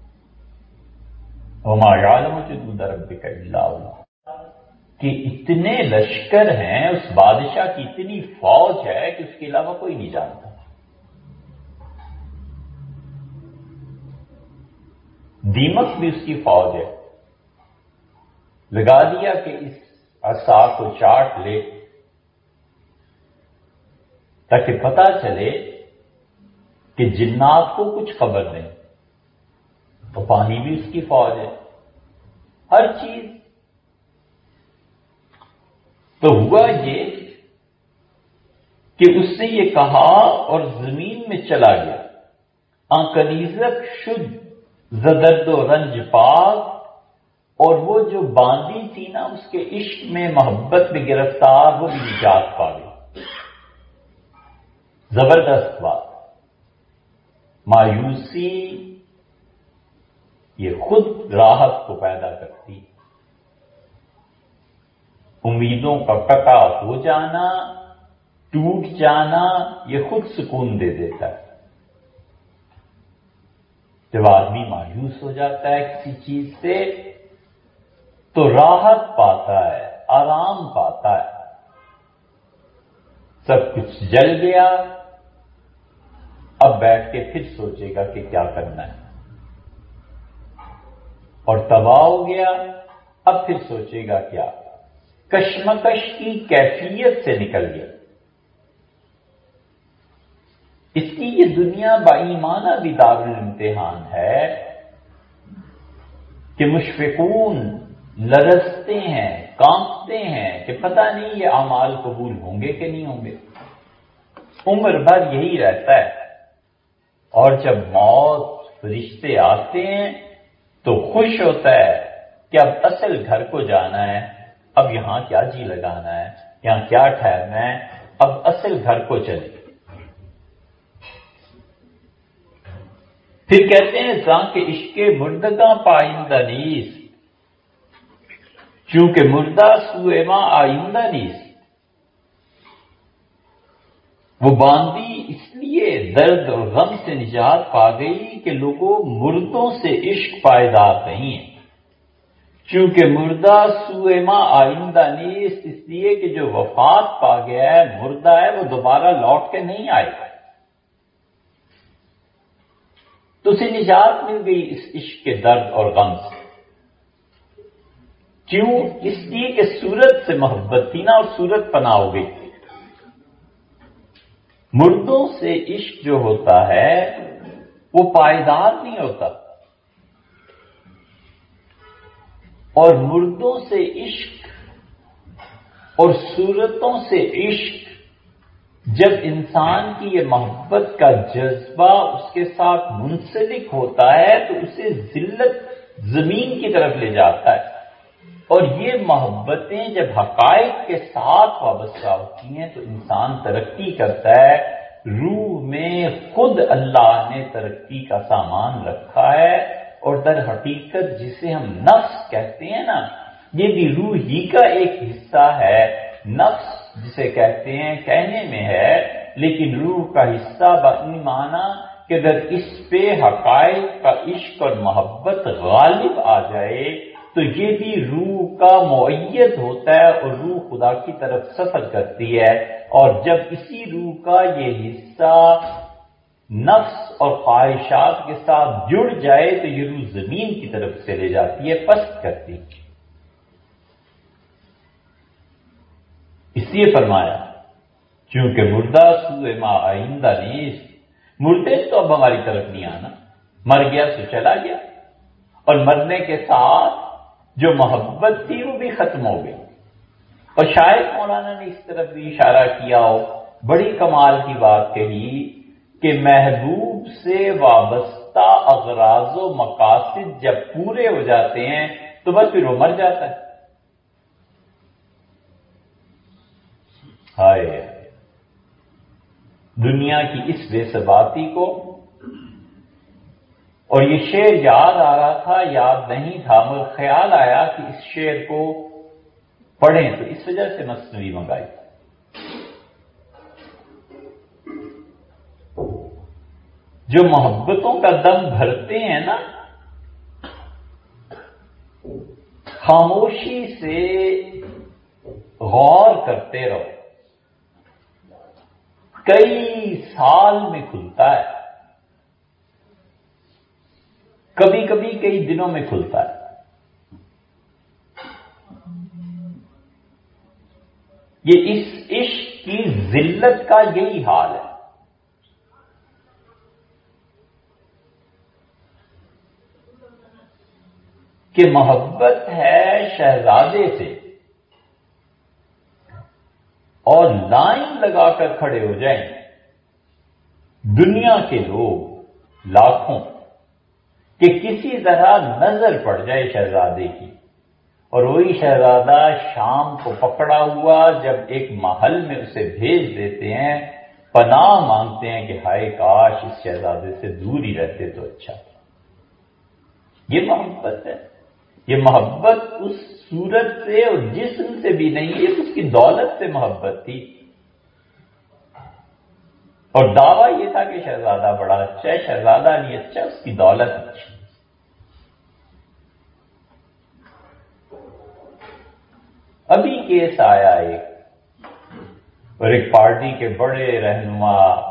A: وَمَا يَعْلَمُ جُنُودَ رَبِّكَ إِلَّا هُوَ، کہ اتنے لشکر ہیں، اس بادشاہ کی اتنی فوج ہے کہ اس کے علاوہ کوئی نہیں جانتا. دیمک بھی اس کی فوج ہے. لگا دیا کہ اس عصا کو چاٹ لے تاکہ پتہ چلے کہ جنات کو کچھ خبر نہیں. تو پانی بھی اس کی فوج ہے، ہر چیز. تو ہوا یہ کہ اس نے یہ کہا اور زمین میں چلا گیا. آنکنیزک شد زدرد و رنج پاک، اور وہ جو باندی تھی نا اس کے عشق میں محبت میں گرفتار، وہ بھی نجات پا گئی. زبردست بات. مایوسی یہ خود راحت کو پیدا کرتی، امیدوں کا قطع ہو جانا، ٹوٹ جانا، یہ خود سکون دے دیتا ہے. جب آدمی مایوس ہو جاتا ہے کسی چیز سے تو راحت پاتا ہے، آرام پاتا ہے. سب کچھ جل گیا، اب بیٹھ کے پھر سوچے گا کہ کیا کرنا ہے. اور تباہ ہو گیا، اب پھر سوچے گا کیا. کشمکش کی کیفیت سے نکل گیا. اس کی یہ دنیا بائیمانہ بھی دارالامتحان ہے کہ مشفقون لرزتے ہیں، کانپتے ہیں کہ پتہ نہیں یہ اعمال قبول ہوں گے کہ نہیں ہوں گے. عمر بھر یہی رہتا ہے. اور جب موت فرشتے آتے ہیں تو خوش ہوتا ہے کہ اب اصل گھر کو جانا ہے، اب یہاں کیا جی لگانا ہے، یہاں کیا ٹھہرنا ہے، اب اصل گھر کو چلے. پھر کہتے ہیں زاں کے عشق مردگاں پائندہ نیست، چونکہ مردہ سوئے ماں آئندہ نیست. وہ باندی اس لیے درد اور غم سے نجات پا گئی کہ لوگوں مردوں سے عشق پائیدار نہیں ہے. چونکہ مردہ سوئے ماں آئندہ نیست، اس لیے کہ جو وفات پا گیا ہے، مردہ ہے، وہ دوبارہ لوٹ کے نہیں آئے گا. تو اسے نجات مل گئی اس عشق کے درد اور غم سے. کیوں؟ اس لیے کہ صورت سے محبت تھی نا، اور صورت پناہ ہو گئی. مردوں سے عشق جو ہوتا ہے وہ پائیدار نہیں ہوتا، اور مردوں سے عشق اور صورتوں سے عشق جب انسان کی یہ محبت کا جذبہ اس کے ساتھ منسلک ہوتا ہے تو اسے ذلت زمین کی طرف لے جاتا ہے. اور یہ محبتیں جب حقائق کے ساتھ وابستہ ہوتی ہیں تو انسان ترقی کرتا ہے. روح میں خود اللہ نے ترقی کا سامان رکھا ہے، اور در حقیقت جسے ہم نفس کہتے ہیں نا، یہ بھی روح ہی کا ایک حصہ ہے. نفس جسے کہتے ہیں کہنے میں ہے، لیکن روح کا حصہ بانی معنی کہ اگر اس پہ حقائق کا عشق اور محبت غالب آ جائے تو یہ بھی روح کا مؤید ہوتا ہے، اور روح خدا کی طرف سفر کرتی ہے. اور جب اسی روح کا یہ حصہ نفس اور خواہشات کے ساتھ جڑ جائے تو یہ روح زمین کی طرف سے لے جاتی ہے، پست کرتی ہے. اس لیے فرمایا چونکہ مردہ سوئے ماں آئندہ نیست، مردے تو اب ہماری طرف نہیں آنا، مر گیا تو چلا گیا. اور مرنے کے ساتھ جو محبت تھی وہ بھی ختم ہو گئی. اور شاید مولانا نے اس طرف بھی اشارہ کیا ہو، بڑی کمال کی بات کہی کہ محبوب سے وابستہ اغراض و مقاصد جب پورے ہو جاتے ہیں تو بس پھر وہ مر جاتا ہے. ہائے دنیا کی اس بے ثباتی کو. اور یہ شعر یاد آ رہا تھا، یاد نہیں تھا، مگر خیال آیا کہ اس شعر کو پڑھیں تو اس وجہ سے مثنوی منگائی. جو محبتوں کا دم بھرتے ہیں نا، خاموشی سے غور کرتے رہو، کئی سال میں کھلتا ہے، کبھی کبھی کئی دنوں میں کھلتا ہے. یہ اس عشق کی ذلت کا یہی حال ہے کہ محبت ہے شہزادے سے اور لائن لگا کر کھڑے ہو جائیں دنیا کے لوگ لاکھوں کہ کسی طرح نظر پڑ جائے شہزادے کی، اور وہی شہزادہ شام کو پکڑا ہوا جب ایک محل میں اسے بھیج دیتے ہیں، پناہ مانگتے ہیں کہ ہائے کاش اس شہزادے سے دور ہی رہتے تو اچھا۔ یہ محبت ہے، یہ محبت اس صورت سے اور جسم سے بھی نہیں، یہ اس کی دولت سے محبت تھی، اور دعویٰ یہ تھا کہ شہزادہ بڑا اچھا ہے، شہزادہ نہیں اچھا، اس کی دولت اچھی۔ ابھی کیس آیا ایک، اور ایک پارٹی کے بڑے رہنما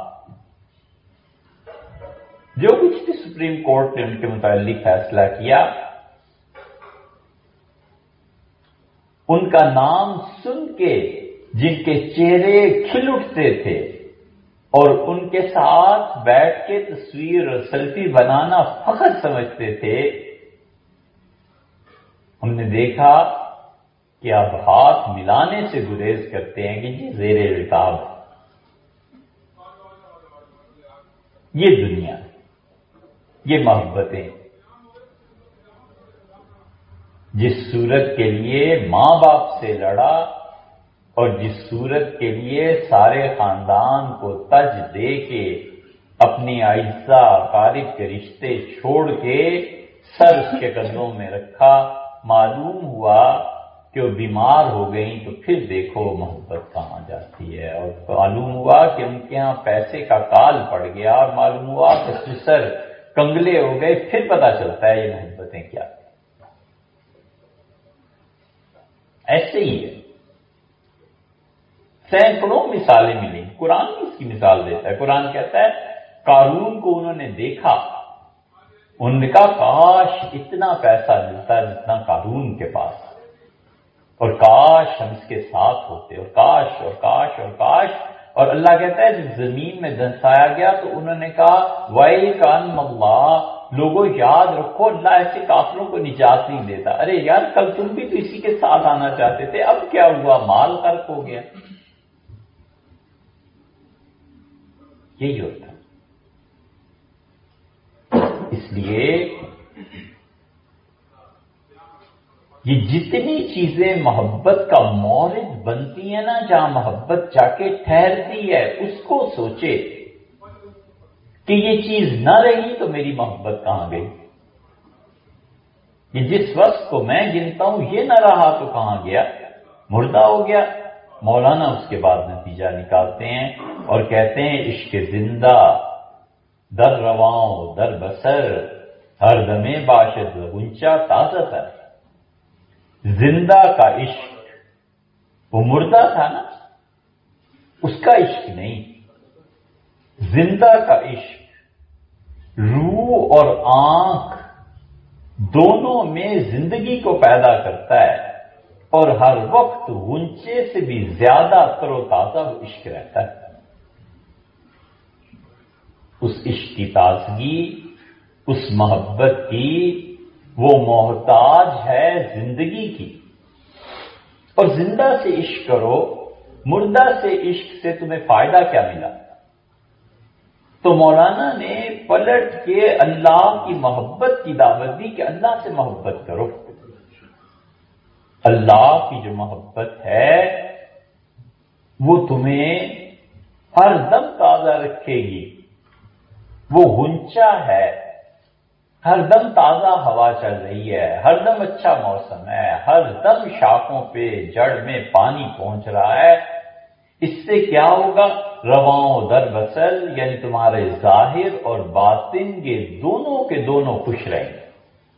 A: جو کچھ بھی سپریم کورٹ نے ان کے متعلق فیصلہ کیا، ان کا نام سن کے جن کے چہرے کھل اٹھتے تھے اور ان کے ساتھ بیٹھ کے تصویر اور سیلفی بنانا فخر سمجھتے تھے، ہم نے دیکھا کہ اب ہاتھ ملانے سے گریز کرتے ہیں کہ یہ زیر رکاب ہے۔ یہ دنیا، یہ محبتیں جس صورت کے لیے ماں باپ سے لڑا اور جس صورت کے لیے سارے خاندان کو تج دے کے اپنی اعزا اقارب کے رشتے چھوڑ کے سر اس کے قدموں میں رکھا، معلوم ہوا کہ وہ بیمار ہو گئیں تو پھر دیکھو محبت کہاں جاتی ہے، اور معلوم ہوا کہ ان کے ہاں پیسے کا کال پڑ گیا، اور معلوم ہوا کہ سر کنگلے ہو گئے، پھر پتہ چلتا ہے یہ محبتیں کیا۔ ایسے ہی ہے، سینکڑوں مثالیں ملی، قرآن بھی اس کی مثال دیتا ہے۔ قرآن کہتا ہے قارون کو انہوں نے دیکھا، انہوں نے کہا کاش اتنا پیسہ ملتا جتنا قارون کے پاس، اور کاش ہم اس کے ساتھ ہوتے، اور کاش اور کاش اور کاش۔ اور اللہ کہتا ہے جب زمین میں دھنسایا گیا تو انہوں نے کہا وَيْلْ كَانَ اللَّهُ، لوگوں یاد رکھو اللہ ایسے کافروں کو نجات نہیں دیتا۔ ارے یار کل تم بھی تو اسی کے ساتھ آنا چاہتے تھے، اب کیا ہوا، مال غرق ہو گیا۔ یہی ہوتا ہے، اس لیے یہ جتنی چیزیں محبت کا مورد بنتی ہیں نا، جہاں محبت جا کے ٹھہرتی ہے، اس کو سوچے کہ یہ چیز نہ رہی تو میری محبت کہاں گئی، یہ جس وقت کو میں گنتا ہوں یہ نہ رہا تو کہاں گیا، مردہ ہو گیا۔ مولانا اس کے بعد نتیجہ نکالتے ہیں اور کہتے ہیں عشق زندہ در رواں در بسر، ہر دمے باشد غنچہ تازہ تر۔ زندہ کا عشق، وہ مردہ تھا نا، اس کا عشق نہیں، زندہ کا عشق روح اور آنکھ دونوں میں زندگی کو پیدا کرتا ہے، اور ہر وقت غنچے سے بھی زیادہ تر و تازہ وہ عشق رہتا ہے۔ اس عشق کی تازگی، اس محبت کی، وہ محتاج ہے زندگی کی، اور زندہ سے عشق کرو، مردہ سے عشق سے تمہیں فائدہ کیا ملا؟ تو مولانا نے پلٹ کے اللہ کی محبت کی دعوت دی کہ اللہ سے محبت کرو۔ اللہ کی جو محبت ہے وہ تمہیں ہر دم تازہ رکھے گی، وہ غنچہ ہے، ہر دم تازہ ہوا چل رہی ہے، ہر دم اچھا موسم ہے، ہر دم شاخوں پہ جڑ میں پانی پہنچ رہا ہے۔ اس سے کیا ہوگا؟ رواں در بسل، یعنی تمہارے ظاہر اور باطن کے دونوں کے دونوں خوش رہیں گے۔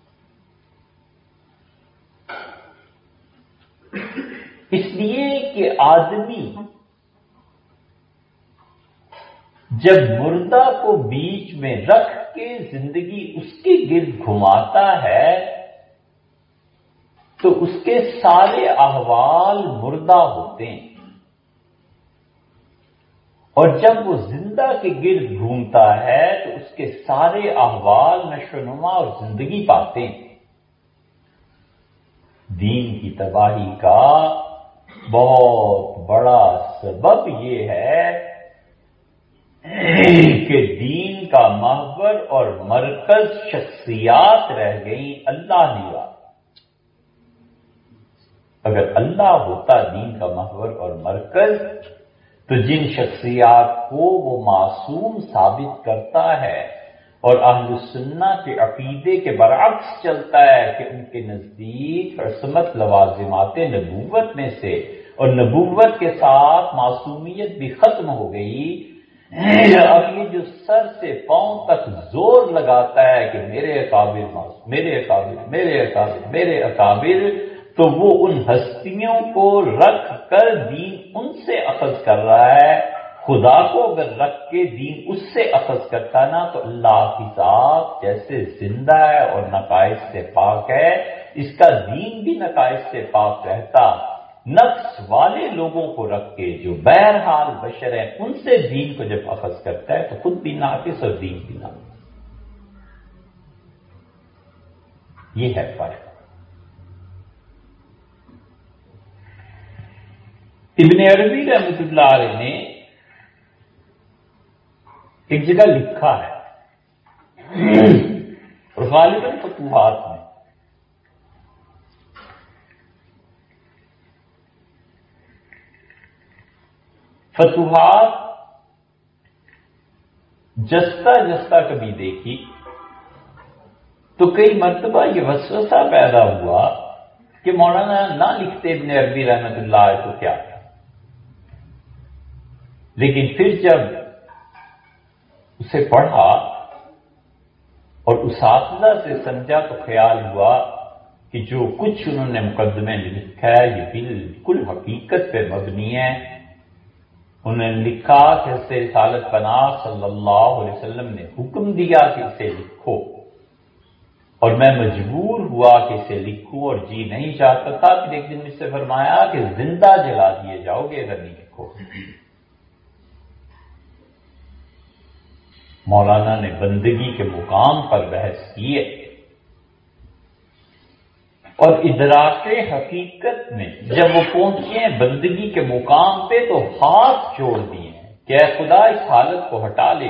A: اس لیے کہ آدمی جب مردہ کو بیچ میں رکھ کے زندگی اس کے گرد گھماتا ہے تو اس کے سارے احوال مردہ ہوتے ہیں، اور جب وہ زندہ کے گرد گھومتا ہے تو اس کے سارے احوال نشو و نما اور زندگی پاتے ہیں۔ دین کی تباہی کا بہت بڑا سبب یہ ہے کہ دین کا محور اور مرکز شخصیات رہ گئی، اللہ نہیں رہا۔ اگر اللہ ہوتا دین کا محور اور مرکز تو جن شخصیات کو وہ معصوم ثابت کرتا ہے اور اہل السنہ کے عقیدے کے برعکس چلتا ہے کہ ان کے نزدیک عصمت لوازمات نبوت میں سے، اور نبوت کے ساتھ معصومیت بھی ختم ہو گئی، اب یہ جو سر سے پاؤں تک زور لگاتا ہے کہ میرے اکابر معصوم، میرے اکابر میرے اکابر میرے اکابر، تو وہ ان ہستیوں کو رکھ کر دین ان سے اخذ کر رہا ہے۔ خدا کو اگر رکھ کے دین اس سے اخذ کرتا نا تو اللہ کی ذات جیسے زندہ ہے اور نقائص سے پاک ہے، اس کا دین بھی نقائص سے پاک رہتا۔ نفس والے لوگوں کو رکھ کے جو بہرحال بشر ہیں ان سے دین کو جب اخذ کرتا ہے تو خود بھی ناقص اور دین بھی ناقص۔ یہ ہے فرق۔ ابن عربی رحمۃ اللہ علیہ نے ایک جگہ لکھا ہے اور غالباً فتوحات میں، فتوحات جستا جستا کبھی دیکھی تو کئی مرتبہ یہ وسوسہ پیدا ہوا کہ مولانا نہ لکھتے ابن عربی رحمۃ اللہ علیہ تو کیا تھا، لیکن پھر جب اسے پڑھا اور اساتذہ سے سمجھا تو خیال ہوا کہ جو کچھ انہوں نے مقدمے میں لکھا ہے یہ بالکل حقیقت پہ مبنی ہے۔ انہوں نے لکھا کہ حضرت رسالت پناہ صلی اللہ علیہ وسلم نے حکم دیا کہ اسے لکھو، اور میں مجبور ہوا کہ اسے لکھوں اور جی نہیں چاہتا تھا، پھر ایک دن مجھ سے فرمایا کہ زندہ جلا دیے جاؤ گے اگر نہیں لکھو۔ مولانا نے بندگی کے مقام پر بحث کی ہے اور ادراک حقیقت میں جب وہ پہنچے ہیں بندگی کے مقام پہ تو ہاتھ جوڑ دیے ہیں کہ اے خدا اس حالت کو ہٹا لے۔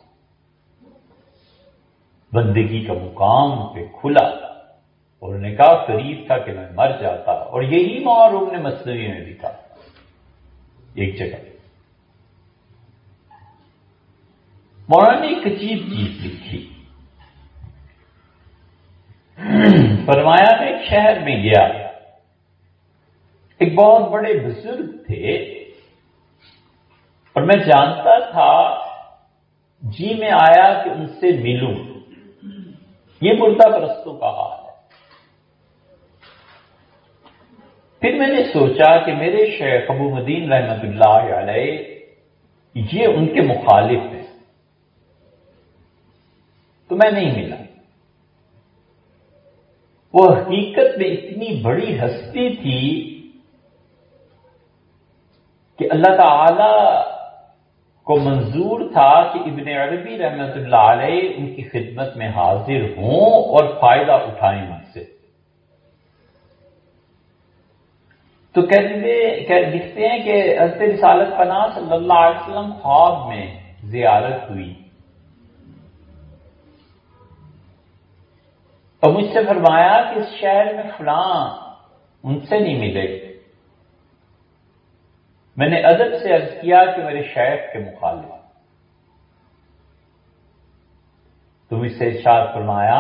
A: بندگی کا مقام پہ کھلا اور انہوں نے کہا قریب تھا کہ میں مر جاتا، اور یہی معروف نے مثنوی میں بھی کہا ایک جگہ۔ مولانا نے ایک عجیب چیز لکھی، فرمایا میں ایک شہر میں گیا، ایک بہت بڑے بزرگ تھے اور میں جانتا تھا، جی میں آیا کہ ان سے ملوں۔ یہ مردہ پرستوں کا حال ہے۔ پھر میں نے سوچا کہ میرے شیخ ابو مدین رحمۃ اللہ علیہ یہ ان کے مخالف ہیں، تو میں نہیں ملا۔ وہ حقیقت میں اتنی بڑی ہستی تھی کہ اللہ تعالی کو منظور تھا کہ ابن عربی رحمۃ اللہ علیہ ان کی خدمت میں حاضر ہوں اور فائدہ اٹھائیں ان سے۔ تو کہتے لکھتے ہیں کہ حضرت رسالت پناہ صلی اللہ علیہ وسلم خواب میں زیارت ہوئی اور مجھ سے فرمایا کہ اس شہر میں فلاں ان سے نہیں ملے۔ میں نے ادب سے عرض کیا کہ میرے شیخ کے مخالف۔ تو مجھ سے ارشاد فرمایا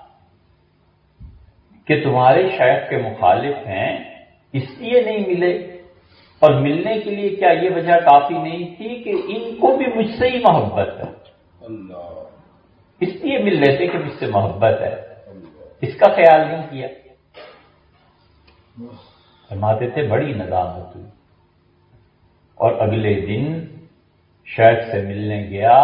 A: کہ تمہارے شیخ کے مخالف ہیں اس لیے نہیں ملے، اور ملنے کے لیے کیا یہ وجہ کافی نہیں تھی کہ ان کو بھی مجھ سے ہی محبت ہے، اس لیے مل لیتے کہ مجھ سے محبت ہے، اس کا خیال نہیں کیا۔ فرماتے تھے بڑی ندامت ہوئی، اور اگلے دن شیخ سے ملنے گیا،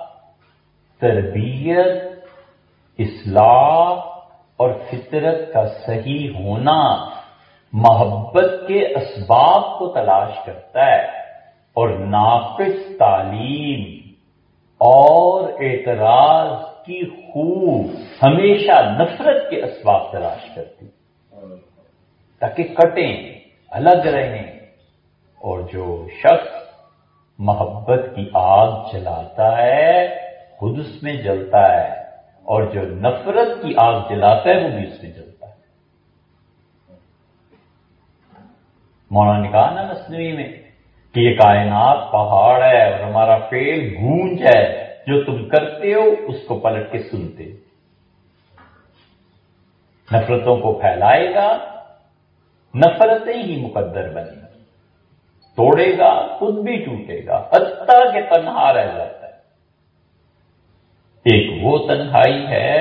A: تربیت، اصلاح اور فطرت کا صحیح ہونا محبت کے اسباب کو تلاش کرتا ہے۔ اور ناقص تعلیم اور اعتراض کی خوب ہمیشہ نفرت کے اسباب تلاش کرتی تاکہ کٹیں، الگ رہیں، اور جو شخص محبت کی آگ جلاتا ہے خود اس میں جلتا ہے، اور جو نفرت کی آگ جلاتا ہے وہ بھی اس میں جلتا ہے۔ مولانا نے کہا نا مثنوی میں کہ یہ کائنات پہاڑ ہے اور ہمارا فعل گونج ہے، جو تم کرتے ہو اس کو پلٹ کے سنتے، نفرتوں کو پھیلائے گا، نفرتیں ہی مقدر بنے گی، توڑے گا خود بھی ٹوٹے گا، حتیٰ کہ تنہا رہ جاتا ہے۔ ایک وہ تنہائی ہے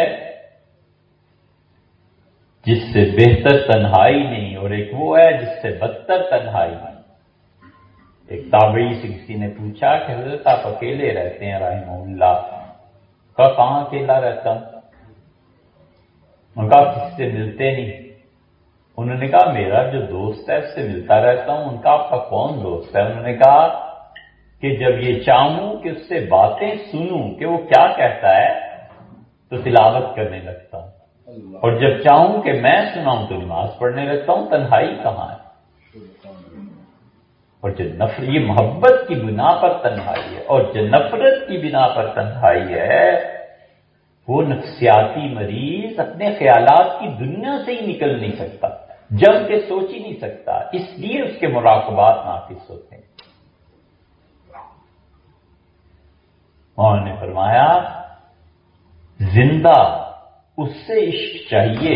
A: جس سے بہتر تنہائی نہیں، اور ایک وہ ہے جس سے بدتر تنہائی نہیں۔ ایک تابعی سے کسی نے پوچھا کہ حضرت آپ اکیلے رہتے ہیں رحمہ اللہ، کہا کہاں اکیلا رہتا ہوں؟ انہوں نے کہا کس سے ملتے نہیں؟ انہوں نے کہا میرا جو دوست ہے اس سے ملتا رہتا ہوں۔ ان کا آپ کا کون دوست ہے؟ انہوں نے کہا کہ جب یہ چاہوں کہ اس سے باتیں سنوں کہ وہ کیا کہتا ہے تو تلاوت کرنے لگتا ہوں، اور جب چاہوں کہ میں سناؤں تو نماز پڑھنے لگتا ہوں۔ تنہائی کہاں ہے؟ اور جو نفرت، یہ محبت کی بنا پر تنہائی ہے، اور جو نفرت کی بنا پر تنہائی ہے وہ نفسیاتی مریض اپنے خیالات کی دنیا سے ہی نکل نہیں سکتا، جم کے سوچ ہی نہیں سکتا، اس لیے اس کے مراقبات ناقص ہوتے ہیں۔ انہوں نے فرمایا زندہ اس سے عشق چاہیے،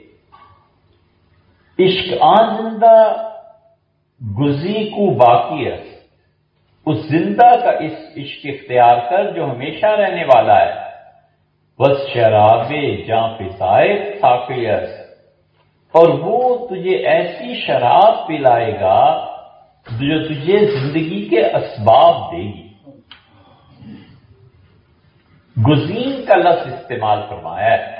A: عشق آن زندہ گزی کو باقی ہے، اس زندہ کا اس عشق اختیار کر جو ہمیشہ رہنے والا ہے۔ بس شراب جاں فضائے ساقیس، اور وہ تجھے ایسی شراب پلائے گا جو تجھے زندگی کے اسباب دے گی۔ گزین کا لفظ استعمال فرمایا ہے۔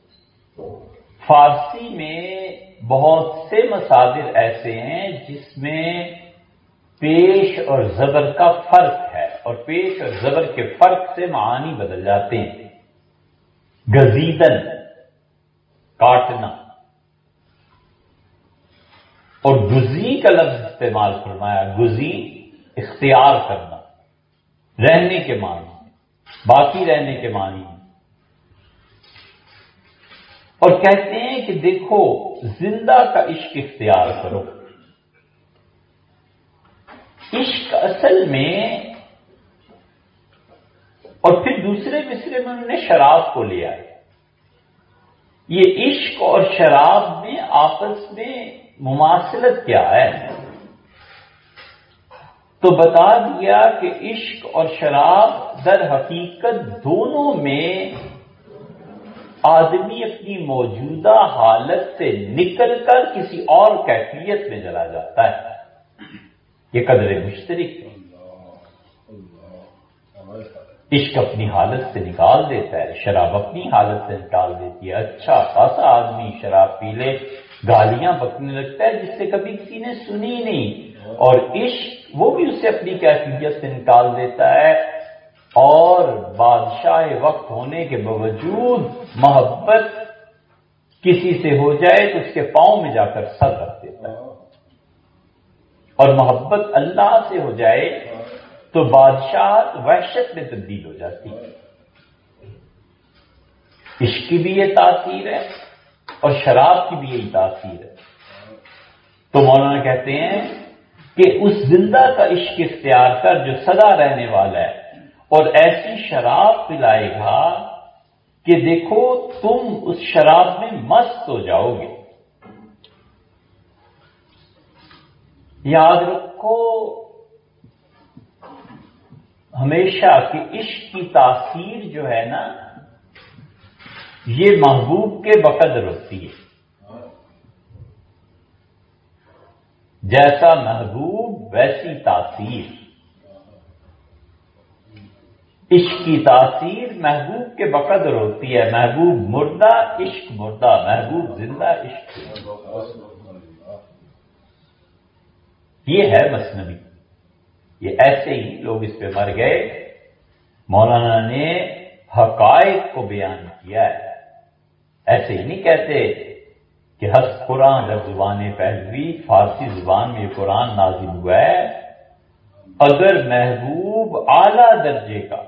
A: فارسی میں بہت سے مصادر ایسے ہیں جس میں پیش اور زبر کا فرق ہے، اور پیش اور زبر کے فرق سے معانی بدل جاتے ہیں۔ گزیدن کاٹنا، اور گزی کا لفظ استعمال فرمایا، گزی اختیار کرنا، رہنے کے معنی، باقی رہنے کے معنی، اور کہتے ہیں کہ دیکھو زندہ کا عشق اختیار کرو۔ عشق اصل میں، اور پھر دوسرے مصرے میں انہوں نے شراب کو لیا ہے۔ یہ عشق اور شراب میں آپس میں مماثلت کیا ہے؟ تو بتا دیا کہ عشق اور شراب در حقیقت دونوں میں آدمی اپنی موجودہ حالت سے نکل کر کسی اور کیفیت میں چلا جاتا ہے، یہ قدر مشترک ہے۔ عشق اپنی حالت سے نکال دیتا ہے، شراب اپنی حالت سے نکال دیتی ہے۔ اچھا خاصا آدمی شراب پی لے گالیاں بکنے لگتا ہے جس سے کبھی کسی نے سنی نہیں، اور عشق وہ بھی اسے اپنی کیفیت سے نکال دیتا ہے، اور بادشاہ وقت ہونے کے باوجود محبت کسی سے ہو جائے تو اس کے پاؤں میں جا کر سر رکھ دیتا ہے، اور محبت اللہ سے ہو جائے تو بادشاہ وحشت میں تبدیل ہو جاتی ہے۔ عشق کی بھی یہ تاثیر ہے اور شراب کی بھی یہی تاثیر ہے۔ تو مولانا کہتے ہیں کہ اس زندہ کا عشق اختیار کر جو سدا رہنے والا ہے، اور ایسی شراب پلائے گا کہ دیکھو تم اس شراب میں مست ہو جاؤ گے۔ یاد رکھو ہمیشہ کہ عشق کی تاثیر جو ہے نا یہ محبوب کے بقدر ہوتی ہے، جیسا محبوب ویسی تاثیر۔ عشق کی تاثیر محبوب کے بقدر ہوتی ہے، محبوب مردہ عشق مردہ، محبوب زندہ عشق زندہ۔ یہ ہے مثنوی۔ یہ ایسے ہی لوگ اس پہ مر گئے. مولانا نے حقائق کو بیان کیا ہے. ایسے ہی نہیں کہتے کہ حسب قرآن جب زبان پہلوی فارسی زبان میں یہ قرآن نازل ہوا ہے. اگر محبوب اعلیٰ درجے کا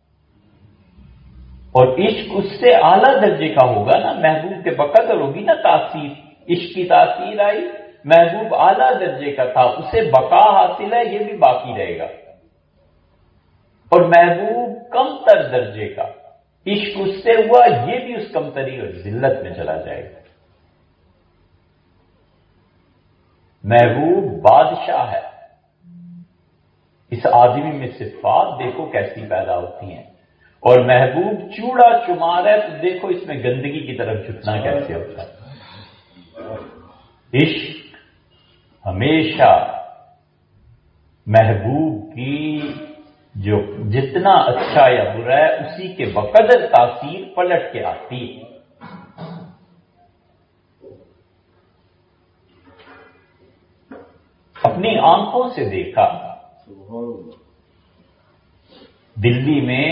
A: اور عشق اس سے اعلیٰ درجے کا ہوگا نا، محبوب کے بقدر ہوگی نا تاثیر، عشق کی تاثیر آئی، محبوب اعلیٰ درجے کا تھا، اسے بقا حاصل ہے، یہ بھی باقی رہے گا. اور محبوب کم تر درجے کا عشق اس سے ہوا، یہ بھی اس کمتری اور ذلت میں چلا جائے گا. محبوب بادشاہ ہے. اس آدمی میں صفات دیکھو کیسی پیدا ہوتی ہیں. اور محبوب چوڑا چمار ہے، تو دیکھو اس میں گندگی کی طرف جھکنا کیسے ہوتا ہے. عشق ہمیشہ محبوب کی جو جتنا اچھا یا برا ہے اسی کے بقدر تاثیر پلٹ کے آتی ہے. اپنی آنکھوں سے دیکھا، دلی میں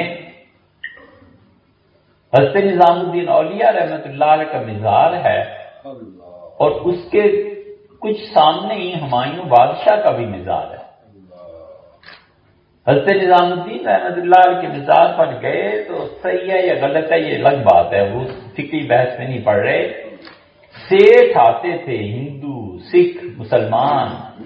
A: حضرت نظام الدین اولیاء رحمت اللہ علیہ کا مزار ہے، اور اس کے کچھ سامنے ہی ہمایوں بادشاہ کا بھی مزار ہے. حضرت نظام الدین رحمت اللہ علیہ کے مزار پر گئے تو صحیح ہے یا غلط ہے یہ الگ بات ہے، وہ فقہی بحث میں نہیں پڑھ رہے. سیٹھ آتے تھے، ہندو، سکھ، مسلمان،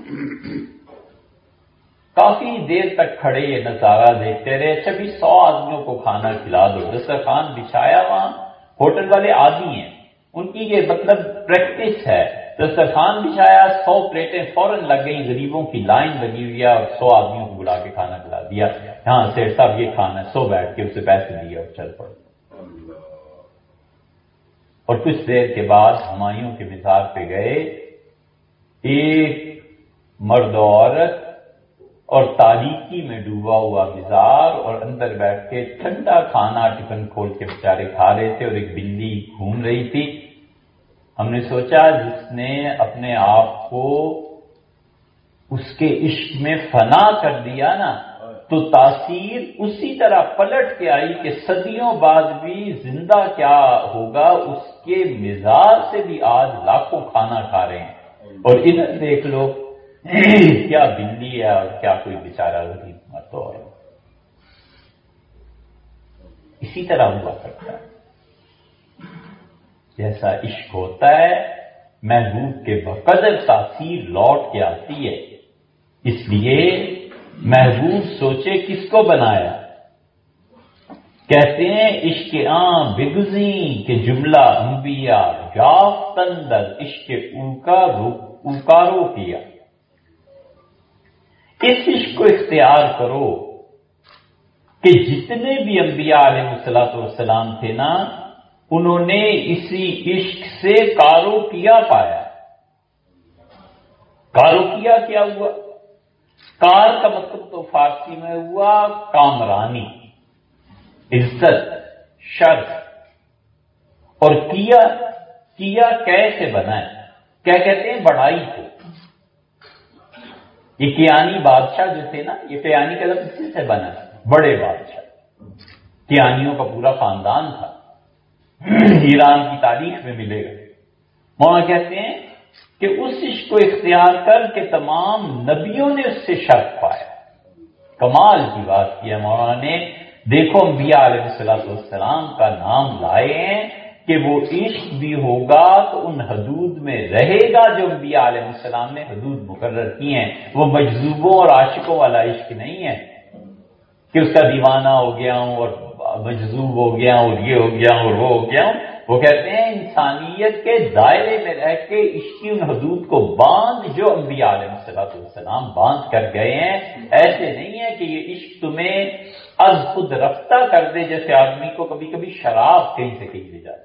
A: کافی دیر تک کھڑے یہ نظارہ دیکھتے رہے. اچھا بھی سو آدمیوں کو کھانا کھلا دو، دسترخوان بچھایا، وہاں ہوٹل والے عادی ہیں، ان کی یہ مطلب پریکٹس ہے. دسترخوان بچھایا، سو پلیٹیں فوراً لگ گئیں، غریبوں کی لائن لگی ہوئی ہے، اور سو آدمیوں کو بلا کے کھانا کھلا دیا. ہاں سیٹھ صاحب یہ کھانا ہے، سو بیٹھ کے اسے پیسے دیے اور چل پڑے. اور کچھ دیر کے بعد ہمایوں کے مزار پہ گئے، ایک مرد و عورت اور تاریکی میں ڈوبا ہوا مزار، اور اندر بیٹھ کے ٹھنڈا کھانا ٹفن کھول کے بیچارے کھا رہے تھے، اور ایک بلی گھوم رہی تھی. ہم نے سوچا جس نے اپنے آپ کو اس کے عشق میں فنا کر دیا نا، تو تاثیر اسی طرح پلٹ کے آئی کہ صدیوں بعد بھی زندہ کیا ہوگا، اس کے مزاج سے بھی آج لاکھوں کھانا کھا رہے ہیں. اور ادھر دیکھ لو کیا بلی ہے اور کیا کوئی بیچارہ غریب مرد ہے. اسی طرح ہوا کرتا ہے. جیسا عشق ہوتا ہے محبوب کے بقدر تاثیر لوٹ کے آتی ہے. اس لیے محبوب سوچے کس کو بنایا. کہتے ہیں عشق آن بگزیں کہ جملہ انبیاء یافتند از عشق اوکا اوکارو کیا. اس عشق کو اختیار کرو کہ جتنے بھی انبیاء علیہ الصلوۃ والسلام تھے نا، انہوں نے اسی عشق سے کارو کیا پایا. کارو کیا کیا ہوا؟ کار کا مطلب تو فارسی میں ہوا کامرانی، عزت، شرف. اور کیا کیا کیسے بنا ہے؟ کیا کہتے ہیں؟ بڑائی کو. یہ کیانی بادشاہ جو تھے نا، یہ کیانی کا لفظ کس سے بنا ہے؟ بڑے بادشاہ. کیانیوں کا پورا خاندان تھا، ایران کی تاریخ میں ملے گا. مولانا کہتے ہیں کہ اس عشق کو اختیار کر کے تمام نبیوں نے اس سے شرف پایا. کمال کی بات کی ہے مولانا نے. دیکھو انبیاء علیہ الصلوۃ والسلام کا نام لائے ہیں کہ وہ عشق بھی ہوگا تو ان حدود میں رہے گا جو انبیاء علیہ السلام نے حدود مقرر کی ہیں. وہ مجذوبوں اور عاشقوں والا عشق نہیں ہے کہ اس کا دیوانہ ہو گیا ہوں اور مجذوب ہو گیا ہوں اور یہ ہو گیا ہوں اور وہ ہو گیا ہوں. وہ کہتے ہیں انسانیت کے دائرے میں رہ کے عشقی ان حدود کو باندھ جو انبیاء علیہ السلام باندھ کر گئے ہیں. ایسے نہیں ہے کہ یہ عشق تمہیں از خود رفتہ کر دے، جیسے آدمی کو کبھی کبھی شراب کہیں سے کہیں لے جاتی.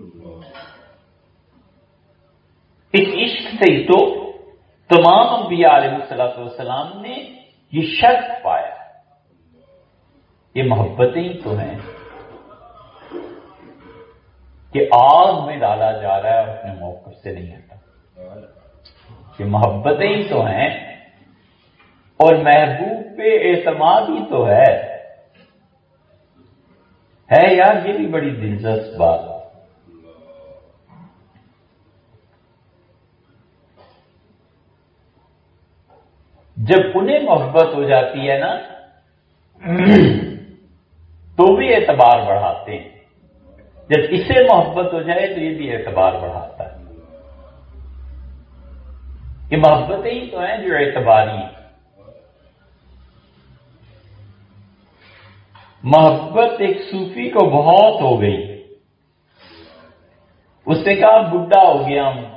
A: اس عشق سے ہی تو تمام انبیاء علیہ السلام نے یہ شرف پایا. یہ محبتیں ہی تو ہیں کہ آگ میں ڈالا جا رہا ہے اور اپنے موقف سے نہیں ہٹا. یہ محبتیں ہی تو ہیں اور محبوب پہ اعتماد ہی تو ہے ہے یار، یہ بھی بڑی دلچسپ بات ہے۔ جب انہیں محبت ہو جاتی ہے نا تو بھی اعتبار بڑھاتے ہیں، جب اسے محبت ہو جائے تو یہ بھی اعتبار بڑھاتا ہے۔ یہ محبتیں ہی تو ہیں جو اعتباری ہیں۔ محبت ایک صوفی کو بہت ہو گئی، اس نے کہا بڈھا ہو گیا ہوں،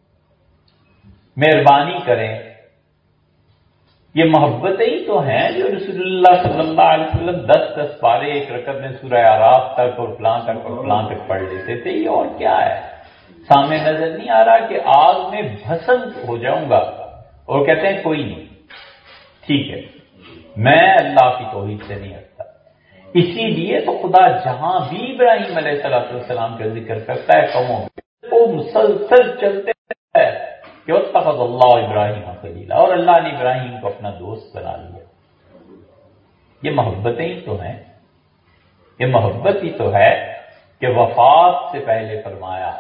A: مہربانی کریں۔ یہ محبتیں ہی تو ہیں جو رسول اللہ صلی اللہ علیہ وسلم دس دس پارے ایک رکعت میں سورہ اعراف تک اور فلاں تک اور فلاں تک پڑھ لیتے تھے۔ یہ اور کیا ہے؟ سامنے نظر نہیں آ رہا کہ آگ میں بھسم ہو جاؤں گا، اور کہتے ہیں کوئی نہیں، ٹھیک ہے، میں اللہ کی توحید سے نہیں ہٹتا۔ اسی لیے تو خدا جہاں بھی ابراہیم علیہ السلام کا ذکر کرتا ہے قوموں میں وہ مسلسل چلتے ہیں کہ اتخذ اللہ ابراہیم خلیلا، اور اللہ نے ابراہیم کو اپنا دوست بنا لیا۔ یہ محبتیں ہی تو ہیں، یہ محبت ہی تو ہے کہ وفات سے پہلے فرمایا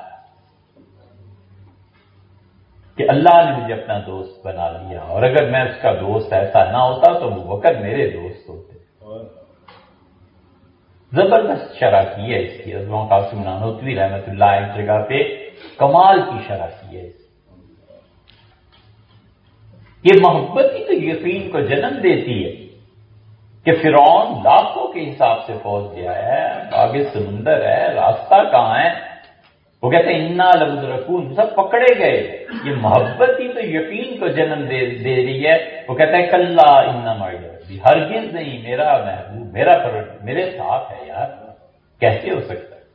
A: کہ اللہ نے مجھے اپنا دوست بنا لیا، اور اگر میں اس کا دوست ایسا نہ ہوتا تو ابو بکر میرے دوست ہوتے۔ زبردست شرح کی ہے اس کی، عظمہ قاسم نانوتوی رحمۃ اللہ ایک جگہ پہ کمال کی شرح کی ہے اس کی۔ یہ محبت ہی تو یقین کو جنم دیتی ہے کہ فرعون لاکھوں کے حساب سے فوج گیا ہے، آگے سمندر ہے، راستہ کہاں ہے؟ وہ کہتے ہیں انا لمدرکون، سب پکڑے گئے۔ یہ محبت ہی تو یقین کو جنم دے دے رہی ہے۔ وہ کہتا ہے کلا ان معی ربی، ہرگز نہیں، میرا محبوب میرا پروردگار میرے ساتھ ہے۔ یار کیسے ہو سکتا ہے؟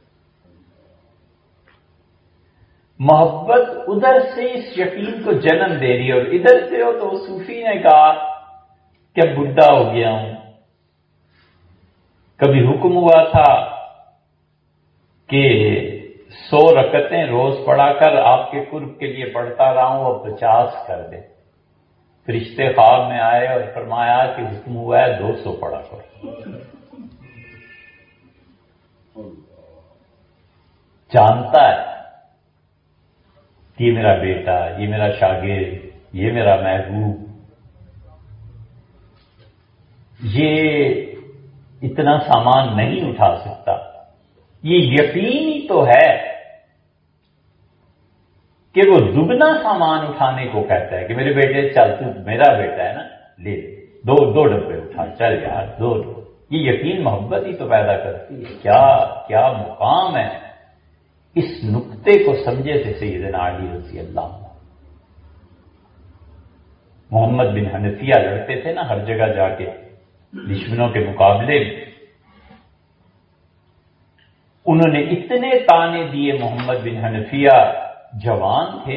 A: محبت ادھر سے اس یقین کو جنم دے رہی ہے، اور ادھر سے ہو تو صوفی نے کہا کہ بڈھا ہو گیا ہوں، کبھی حکم ہوا تھا کہ سو رکعتیں روز پڑھا کر آپ کے قرب کے لیے پڑھتا رہا ہوں، اور پچاس کر دیں۔ فرشتے خواب میں آئے اور فرمایا کہ حکم ہوا ہے دو سو پڑھا کر۔ جانتا ہے کہ یہ میرا بیٹا، یہ میرا شاگرد، یہ میرا محبوب، یہ اتنا سامان نہیں اٹھا سکتا۔ یہ یقین ہی تو ہے کہ وہ دگنا سامان اٹھانے کو کہتا ہے کہ میرے بیٹے چل، تو میرا بیٹا ہے نا، لے دو دو ڈبے اٹھا، چل یار دو دو۔ یہ یقین محبت ہی تو پیدا کرتی ہے۔ کیا کیا مقام ہے! اس نقطے کو سمجھے تھے سیدنا علی رضی اللہ عنہ۔ محمد بن حنفیہ لڑتے تھے نا ہر جگہ جا کے دشمنوں کے مقابلے میں، انہوں نے اتنے تانے دیے، محمد بن حنفیہ جوان تھے،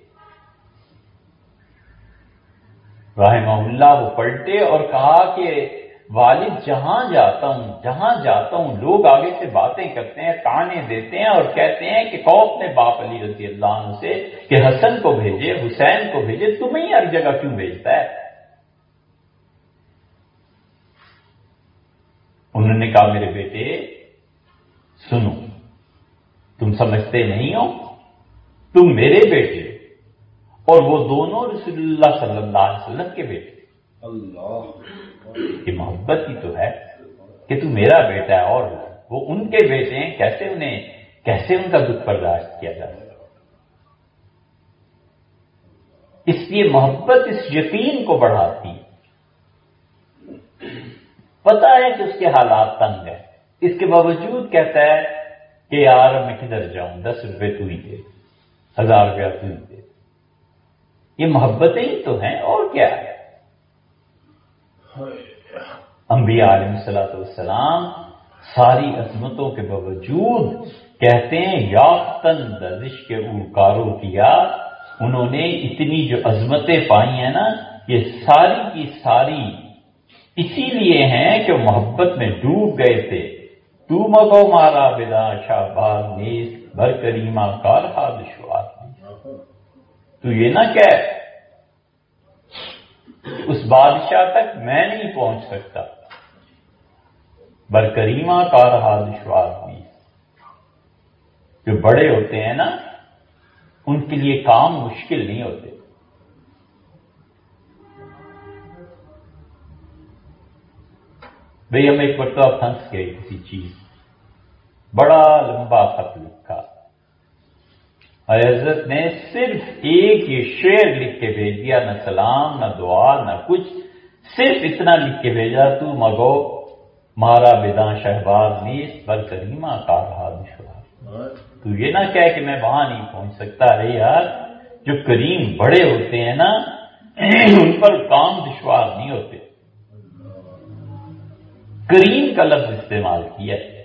A: رحمہ اللہ، وہ پلٹے اور کہا کہ والد جہاں جاتا ہوں جہاں جاتا ہوں لوگ آگے سے باتیں کرتے ہیں، تانے دیتے ہیں اور کہتے ہیں کہ خوف نے باپ علی رضی اللہ عنہ سے کہ حسن کو بھیجے، حسین کو بھیجے، تمہیں ہر جگہ کیوں بھیجتا ہے؟ انہوں نے کہا میرے بیٹے سنو، تم سمجھتے نہیں ہو، تم میرے بیٹے اور وہ دونوں رسول اللہ صلی اللہ علیہ وسلم کے بیٹے۔ اللہ، یہ محبت ہی تو ہے کہ تو میرا بیٹا ہے اور وہ ان کے بیٹے ہیں، کیسے انہیں کیسے ان کا دکھ برداشت کیا جا سکتا؟ اس لیے محبت اس یقین کو بڑھاتی ہے۔ پتہ ہے کہ اس کے حالات تنگ ہیں، اس کے باوجود کہتا ہے کہ یار میں کدھر جاؤں، دس روپے تو ہی دے، ہزار روپیہ تو ہی دے۔ یہ محبتیں ہی تو ہیں، اور کیا ہے؟ انبیاء علیہ الصلوۃ والسلام ساری عظمتوں کے باوجود کہتے ہیں یافتن دزش کے اوکارو کیا، انہوں نے اتنی جو عظمتیں پائی ہیں نا، یہ ساری کی ساری اسی لیے ہیں کہ وہ محبت میں ڈوب گئے تھے۔ تو مگو مارا بدا شاباز نیز بھر کریمہ کار حادثات، تو یہ نہ کہ اس بادشاہ تک میں نہیں پہنچ سکتا، برکریمہ کا رہا دشوار بھی۔ جو بڑے ہوتے ہیں نا ان کے لیے کام مشکل نہیں ہوتے۔ بھئی ہم ایک مرتبہ پھنس گئے کسی چیز، بڑا لمبا خط لکھا، اور حضرت نے صرف ایک یہ شعر لکھ کے بھیج دیا، نہ سلام نہ دعا نہ کچھ، صرف اتنا لکھ کے بھیجا، تو مگو مارا بداں شہباز نیست بر کریمہ کا رہا دشوار۔ تو یہ نہ کہے کہ میں وہاں نہیں پہنچ سکتا۔ ارے یار، جو کریم بڑے ہوتے ہیں نا ان پر کام دشوار نہیں ہوتے۔ کریم کا لفظ استعمال کیا ہے۔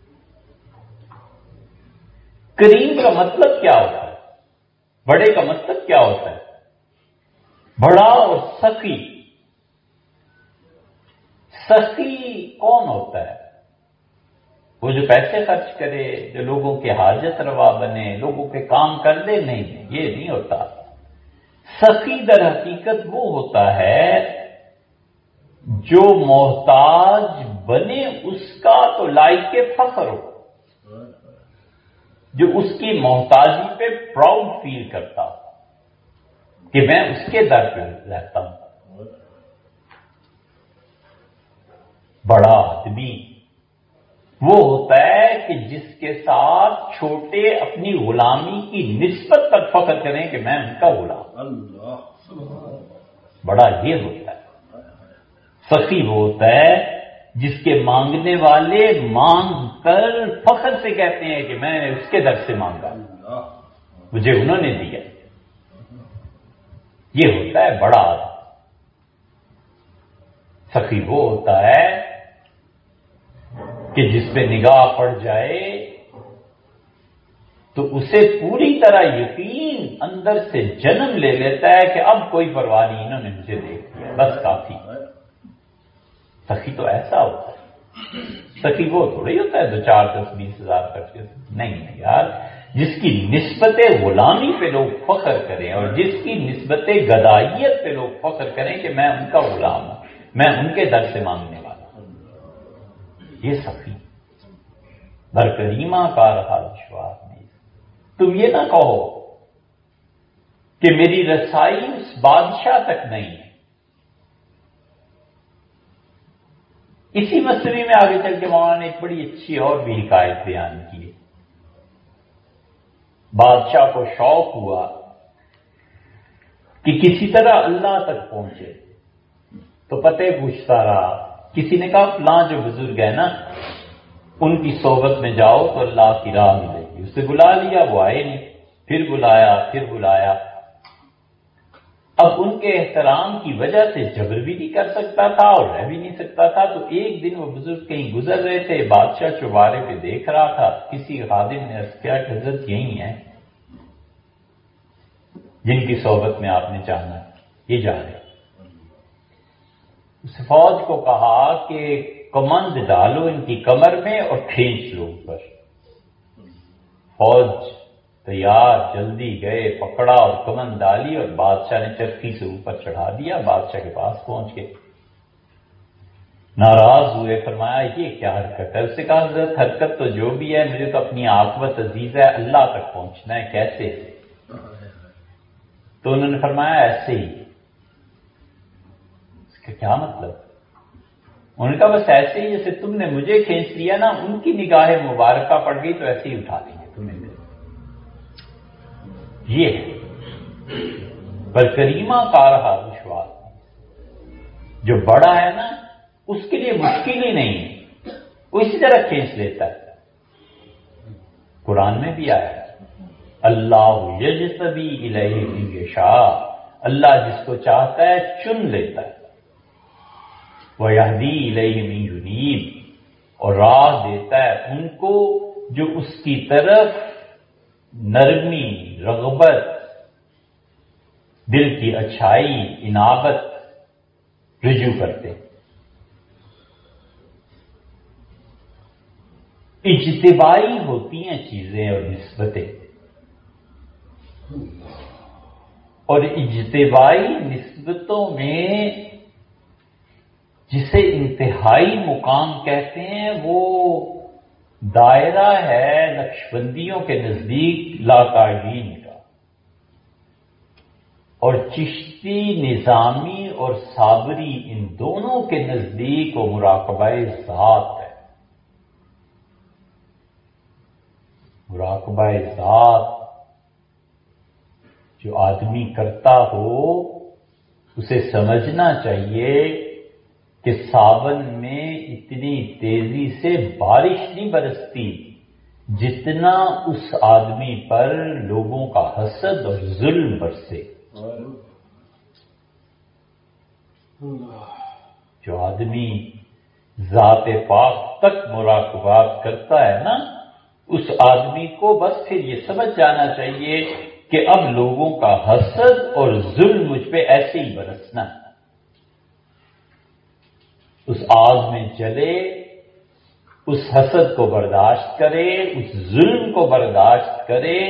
A: کریم کا مطلب کیا ہوتا ہے؟ بڑے کا مطلب کیا ہوتا ہے؟ بڑا اور سخی۔ سخی کون ہوتا ہے؟ وہ جو پیسے خرچ کرے، جو لوگوں کے حاجت روا بنے، لوگوں کے کام کر دے، نہیں، یہ نہیں ہوتا۔ سخی در حقیقت وہ ہوتا ہے جو محتاج بنے اس کا تو لائق فخر ہو، جو اس کی محتاجی پہ پراؤڈ فیل کرتا ہو کہ میں اس کے در پہ رہتا ہوں۔ بڑا آدمی وہ ہوتا ہے کہ جس کے ساتھ چھوٹے اپنی غلامی کی نسبت تک فخر کریں کہ میں ان کا غلام۔ بڑا یہ ہوتا ہے۔ سخی وہ ہوتا ہے جس کے مانگنے والے مانگ کر فخر سے کہتے ہیں کہ میں نے اس کے در سے مانگا، مجھے انہوں نے دیا۔ یہ ہوتا ہے بڑا آدمی۔ سخی وہ ہوتا ہے کہ جس پہ نگاہ پڑ جائے تو اسے پوری طرح یقین اندر سے جنم لے لیتا ہے کہ اب کوئی پرواہ نہیں، انہوں نے مجھے دیکھ لیا، بس کافی۔ سخی تو ایسا ہوتا ہے۔ سخی وہ تھوڑی ہوتا ہے دو چار دس بیس ہزار خرچ کے، نہیں نہیں یار، جس کی نسبت غلامی پہ لوگ فخر کریں اور جس کی نسبت گدائیت پہ لوگ فخر کریں کہ میں ان کا غلام ہوں، میں ان کے در سے مانگنے والا ہوں، یہ سخی۔ برکریمہ کا رہا دشوار نہیں۔ تم یہ نہ کہو کہ میری رسائی اس بادشاہ تک نہیں ہے۔ اسی مسئلے میں آگے چل کے مولانا نے ایک بڑی اچھی اور بھی حکایت بیان کی ہے۔ بادشاہ کو شوق ہوا کہ کسی طرح اللہ تک پہنچے، تو پتے پوچھتا رہا۔ کسی نے کہا فلاں جو بزرگ ہے نا ان کی صحبت میں جاؤ تو اللہ کی راہ ملے گی۔ اسے بلا لیا، وہ آئے نہیں، پھر بلایا پھر بلایا۔ اب ان کے احترام کی وجہ سے جبر بھی نہیں کر سکتا تھا اور رہ بھی نہیں سکتا تھا، تو ایک دن وہ بزرگ کہیں گزر رہے تھے، بادشاہ چوبارے پہ دیکھ رہا تھا، کسی خادم نے عرض کیا کہ حضرت یہی ہیں جن کی صحبت میں آپ نے جانا، یہ جا رہے۔ اس فوج کو کہا کہ کمند ڈالو ان کی کمر میں اور کھینچ لو اوپر۔ فوج تیار، جلدی گئے، پکڑا اور کمند ڈالی اور بادشاہ نے چرخی سے اوپر چڑھا دیا، بادشاہ کے پاس پہنچ گئے۔ ناراض ہوئے، فرمایا یہ کیا حرکت ہے؟ اس سے کہا حضرت حرکت تو جو بھی ہے، مجھے تو اپنی عاقبت عزیز ہے، اللہ تک پہنچنا ہے، کیسے؟ تو انہوں نے فرمایا ایسے ہی۔ اس کا کیا مطلب؟ انہوں نے کہا بس ایسے ہی جیسے تم نے مجھے کھینچ لیا نا، ان کی نگاہ مبارکہ پڑ گئی تو ایسے ہی اٹھا لیں گے تمہیں۔ یہ ہے برکریمہ کا رہا دشوار۔ جو بڑا ہے نا اس کے لیے مشکل ہی نہیں ہے، وہ اسی طرح کھینچ لیتا ہے۔ قرآن میں بھی آیا ہے اللہ یجتبی الیہ من یشاء، اللہ جس کو چاہتا ہے چن لیتا ہے۔ وَيَهْدِي إِلَيْهِ مِن يُنِيبُ، اور راہ دیتا ہے ان کو جو اس کی طرف نرمی، رغبت، دل کی اچھائی، انابت رجوع کرتے۔ اجتبائی ہوتی ہیں چیزیں اور نسبتیں، اور اجتماعی نسبتوں میں جسے انتہائی مقام کہتے ہیں وہ دائرہ ہے نقشبندیوں کے نزدیک لاقائدین کا، اور چشتی نظامی اور صابری ان دونوں کے نزدیک وہ مراقبہ ذات ہے۔ مراقبہ ذات جو آدمی کرتا ہو اسے سمجھنا چاہیے کہ ساون میں اتنی تیزی سے بارش نہیں برستی جتنا اس آدمی پر لوگوں کا حسد اور ظلم برسے۔ جو آدمی ذات پاک تک مراقبات کرتا ہے نا، اس آدمی کو بس پھر یہ سمجھ جانا چاہیے کہ اب لوگوں کا حسد اور ظلم مجھ پہ ایسے ہی برسنا ہے۔ اس آگ میں جلے، اس حسد کو برداشت کرے، اس ظلم کو برداشت کرے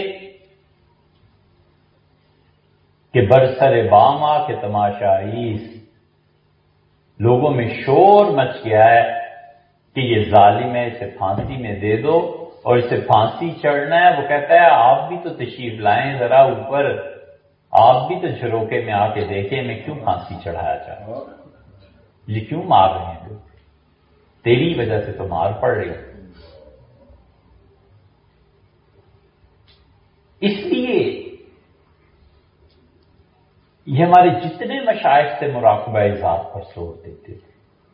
A: کہ برسر باما کے تماشائیز لوگوں میں شور مچ گیا ہے کہ یہ ظالم ہے، اسے پھانسی میں دے دو، اور اسے پھانسی چڑھنا ہے۔ وہ کہتا ہے آپ بھی تو تشریف لائیں ذرا اوپر، آپ بھی تو جھروکے میں آ کے دیکھیں میں کیوں پھانسی چڑھایا چاہتا ہوں، یہ کیوں مار رہے ہیں لوگ، تیری وجہ سے تو مار پڑ رہی ہے۔ اس لیے یہ ہمارے جتنے مشائخ سے مراقبہ ذات پر زور دیتے تھے۔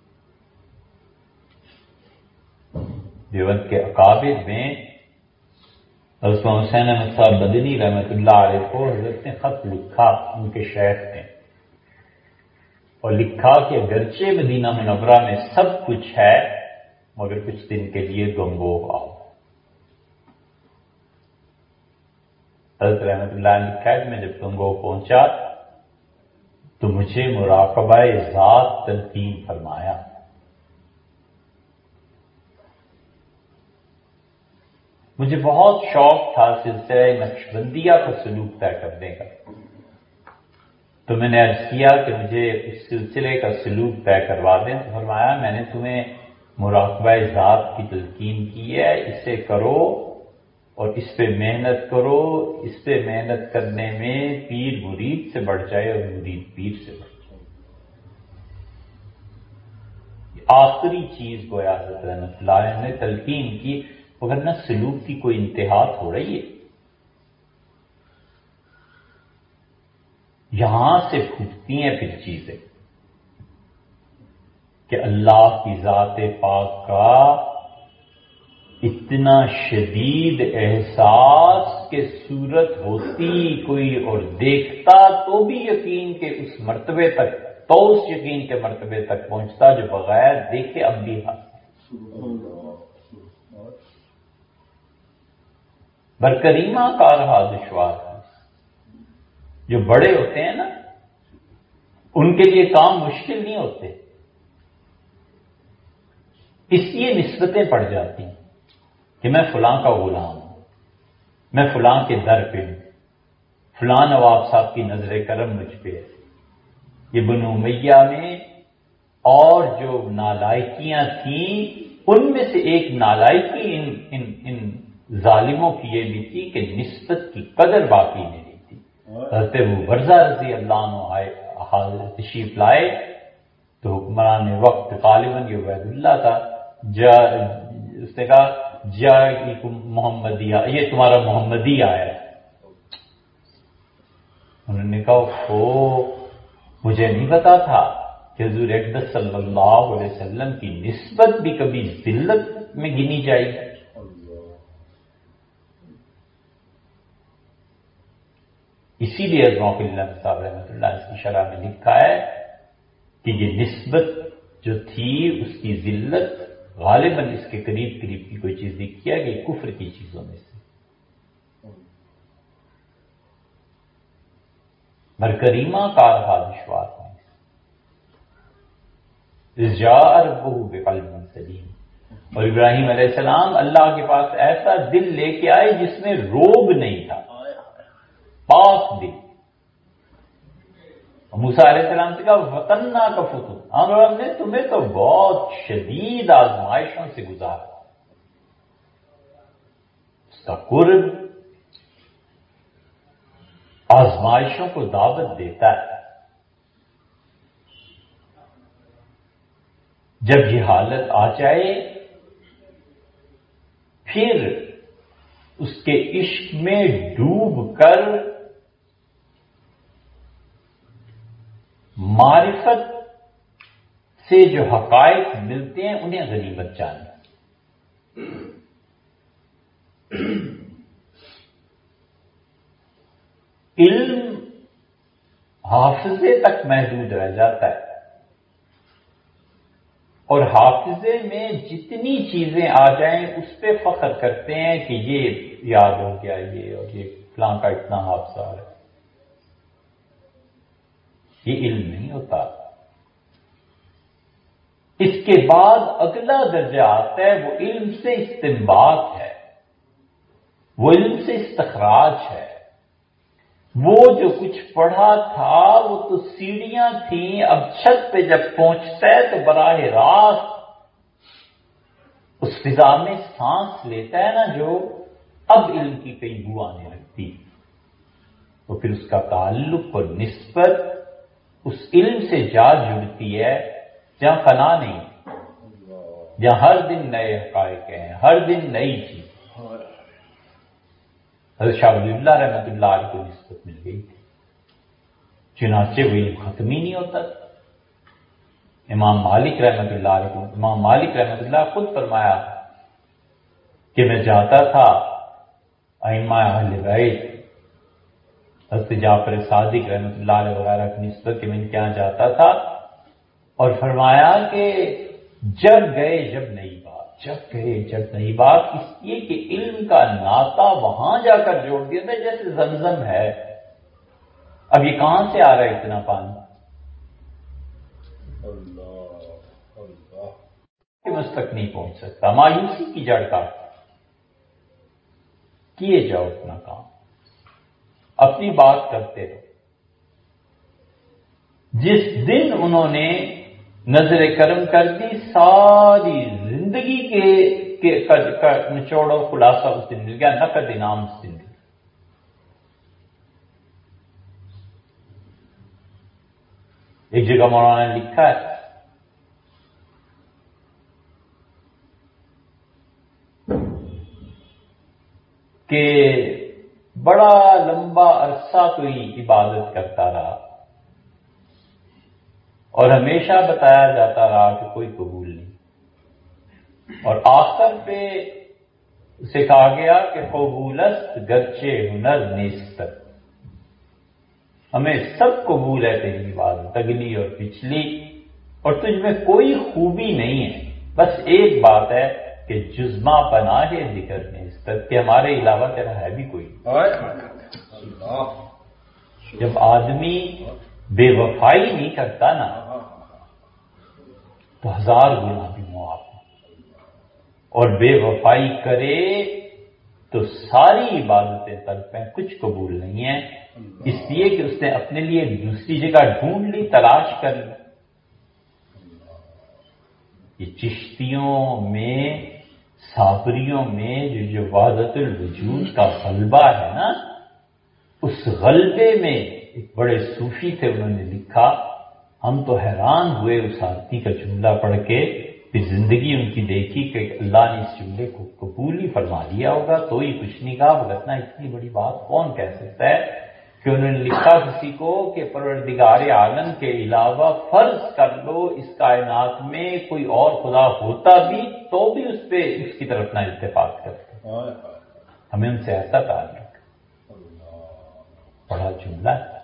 A: دیوبند کے اکابر میں حضرت حسین احمد صاحب مدنی رحمۃ اللہ علیہ کو حضرت نے خط لکھا، ان کے شیخ نے، اور لکھا کہ اگرچہ مدینہ منورہ میں سب کچھ ہے مگر کچھ دن کے لیے گنگو آؤ۔ حضرت رحمۃ اللہ نے لکھا کہ میں جب گنگو پہنچا تو مجھے مراقبہ ذات تلقین فرمایا۔ مجھے بہت شوق تھا سلسلہ نقشبندیہ کا سلوک طے کرنے کا، تو میں نے عرض کیا کہ مجھے اس سلسلے کا سلوک طے کروا دیں، تو فرمایا میں نے تمہیں مراقبہ ذات کی تلقین کی ہے، اسے کرو اور اس پہ محنت کرو، اس پہ محنت کرنے میں پیر مرید سے بڑھ جائے اور مرید پیر سے بڑھ جائے۔ آخری چیز گویا حضرت رحمۃ اللہ علیہ نے تلقین کی، وگرنہ سلوک کی کوئی انتہا ہو رہی ہے۔ یہاں سے پھوٹتی ہیں پھر چیزیں کہ اللہ کی ذات پاک کا اتنا شدید احساس کہ صورت ہوتی کوئی اور دیکھتا تو بھی یقین کے اس مرتبے تک، تو اس یقین کے مرتبے تک پہنچتا جو بغیر دیکھے اب بھی حاصل۔ برکریمہ کا رہا دشوار ہے۔ جو بڑے ہوتے ہیں نا ان کے لیے کام مشکل نہیں ہوتے، اس لیے نسبتیں پڑ جاتی ہیں کہ میں فلاں کا غلام ہوں، میں فلاں کے در پہ ہوں، فلاں نواب صاحب کی نظر کرم مجھ پہ ہے۔ یہ بنو امیہ میں اور جو نالائکیاں تھیں ان میں سے ایک نالائکی ان ان ان ظالموں کی یہ بھی تھی کہ نسبت کی قدر باقی نہیں تھی۔ حضرت ابو برزہ رضی اللہ عنہ تشریف لائے تو حکمران وقت غالباً یہ عبید اللہ تھا، جا اس نے کہا جا محمدیہ، یہ تمہارا محمدی آیا ہے۔ انہوں نے کہا او مجھے نہیں پتا تھا کہ حضور اقدس صلی اللہ علیہ وسلم کی نسبت بھی کبھی ذلت میں گنی جائے گی۔ اسی لیے ذوق اللہ صاحب رحمۃ اللہ اس کی شرح میں لکھا ہے کہ یہ نسبت جو تھی اس کی ذلت غالباً اس کے قریب قریب کی کوئی چیز لکھی ہے کہ کفر کی چیزوں میں سے۔ برکریمہ کا رہا دشوار میں جاء ربہ بقلب سلیم، اور ابراہیم علیہ السلام اللہ کے پاس ایسا دل لے کے آئے جس میں روب نہیں تھا، پاک دل۔ موسیٰ علیہ السلام سے کہا وطننا کا فتن، ہم نے تمہیں تو بہت شدید آزمائشوں سے گزارا. اس کا قرب آزمائشوں کو دعوت دیتا ہے. جب یہ حالت آ جائے پھر اس کے عشق میں ڈوب کر معرفت سے جو حقائق ملتے ہیں انہیں غنیمت جانے. علم حافظے تک محدود رہ جاتا ہے اور حافظے میں جتنی چیزیں آ جائیں اس پہ فخر کرتے ہیں کہ یہ یاد ہو گیا یہ اور یہ فلاں کا اتنا حافظہ ہے. یہ علم نہیں ہوتا. اس کے بعد اگلا درجہ آتا ہے، وہ علم سے استنباط ہے، وہ علم سے استخراج ہے. وہ جو کچھ پڑھا تھا وہ تو سیڑھیاں تھیں، اب چھت پہ جب پہنچتا ہے تو براہ راست اس فضا میں سانس لیتا ہے نا جو، اب علم کی کئی بو آنے لگتی، تو پھر اس کا تعلق اور نسبت اس علم سے جا جڑتی ہے جہاں فنا نہیں، جہاں ہر دن نئے حقائق ہیں، ہر دن نئی چیز. حضرت شاہ ولی اللہ رحمۃ اللہ علیہ کو نسبت مل گئی تھی، چنانچہ وہ علم ختم ہی نہیں ہوتا. امام مالک رحمۃ اللہ علیہ کو امام مالک رحمۃ اللہ خود فرمایا کہ میں جاتا تھا ائمہ اہل بیت حضرت جعفر صادق رحمۃ اللہ علیہ وغیرہ کی نسبت کہ میں ان کے یہاں جاتا تھا، اور فرمایا کہ جب گئے جب نئی بات، جب گئے جب نئی بات، اس لیے کہ علم کا ناطا وہاں جا کر جوڑ دیا تھا جیسے زمزم ہے. اب یہ کہاں سے آ رہا ہے اتنا پانی؟ کہ میں اس تک نہیں پہنچ سکتا. مایوسی کی جڑ کا کیے جاؤ اپنا کام، اپنی بات کرتے رہو. جس دن انہوں نے نظر کرم کر دی، ساری زندگی کے نچوڑ و خلاصہ اس دن مل گیا، نقد انعام اس دن. ایک جگہ مولانا نے لکھا ہے کہ بڑا لمبا عرصہ کوئی عبادت کرتا رہا اور ہمیشہ بتایا جاتا رہا کہ کوئی قبول نہیں، اور آخر پہ اسے کہا گیا کہ قبولست گرچہ ہنر نیست، ہمیں سب قبول ہے تیری عبادت، اگلی اور پچھلی، اور تجھ میں کوئی خوبی نہیں ہے، بس ایک بات ہے کہ جزما پناہ ذکر نیست، کہ ہمارے علاوہ تیرا ہے بھی کوئی. جب آدمی بے وفائی نہیں کرتا نا تو ہزار گنا بھی معاف، اور بے وفائی کرے تو ساری عبادتیں طلب ہیں، کچھ قبول نہیں ہیں، اس لیے کہ اس نے اپنے لیے ایک دوسری جگہ ڈھونڈ لی، تلاش کر لی. یہ چشتیوں میں، صابریوں میں جو جو وحدت الوجود کا غلبہ ہے نا، اس غلبے میں ایک بڑے صوفی تھے، انہوں نے لکھا، ہم تو حیران ہوئے اس آدمی کا جملہ پڑھ کے، پھر زندگی ان کی دیکھی کہ اللہ نے اس جملے کو قبول ہی فرما لیا ہوگا تو ہی کچھ نہیں کہا، ورنہ اتنی بڑی بات کون کہہ سکتا ہے. کہ انہوں نے لکھا کسی کو کہ پروردگار عالم کے علاوہ فرض کر لو اس کائنات میں کوئی اور خدا ہوتا بھی تو بھی اس پہ اس کی طرف نہ التفات کرتے، ہمیں ان سے ایسا تعلق. بڑا جملہ ہے،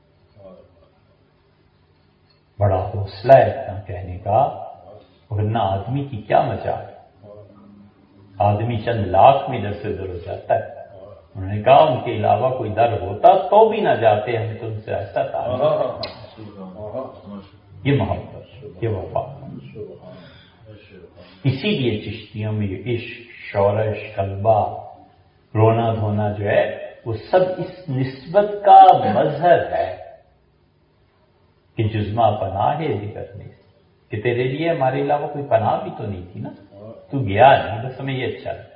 A: بڑا حوصلہ ہے اتنا کہنے کا، ورنہ آدمی کی کیا مجال ہے. آدمی چند لاکھ میں ادھر سے ادھر ہو جاتا ہے. انہوں نے کہا ان کے علاوہ کوئی در ہوتا تو بھی نہ جاتے، ہم تو ان سے ایسا تعلق. یہ محبت، یہ وفا. اسی لیے چشتیوں میں یہ عشق، شورش، غلبہ، رونا دھونا جو ہے وہ سب اس نسبت کا مظہر ہے. کہ جزما پناہ ہے دیگر نہیں، کہ تیرے لیے ہمارے علاوہ کوئی پناہ بھی تو نہیں تھی نا، تو گیا نہیں، بس ہمیں یہ اچھا لگا۔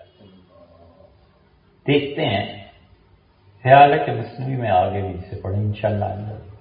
A: دیکھتے ہیں، خیال ہے کہ مثنوی میں آگے بھی اسے پڑھیں انشاءاللہ۔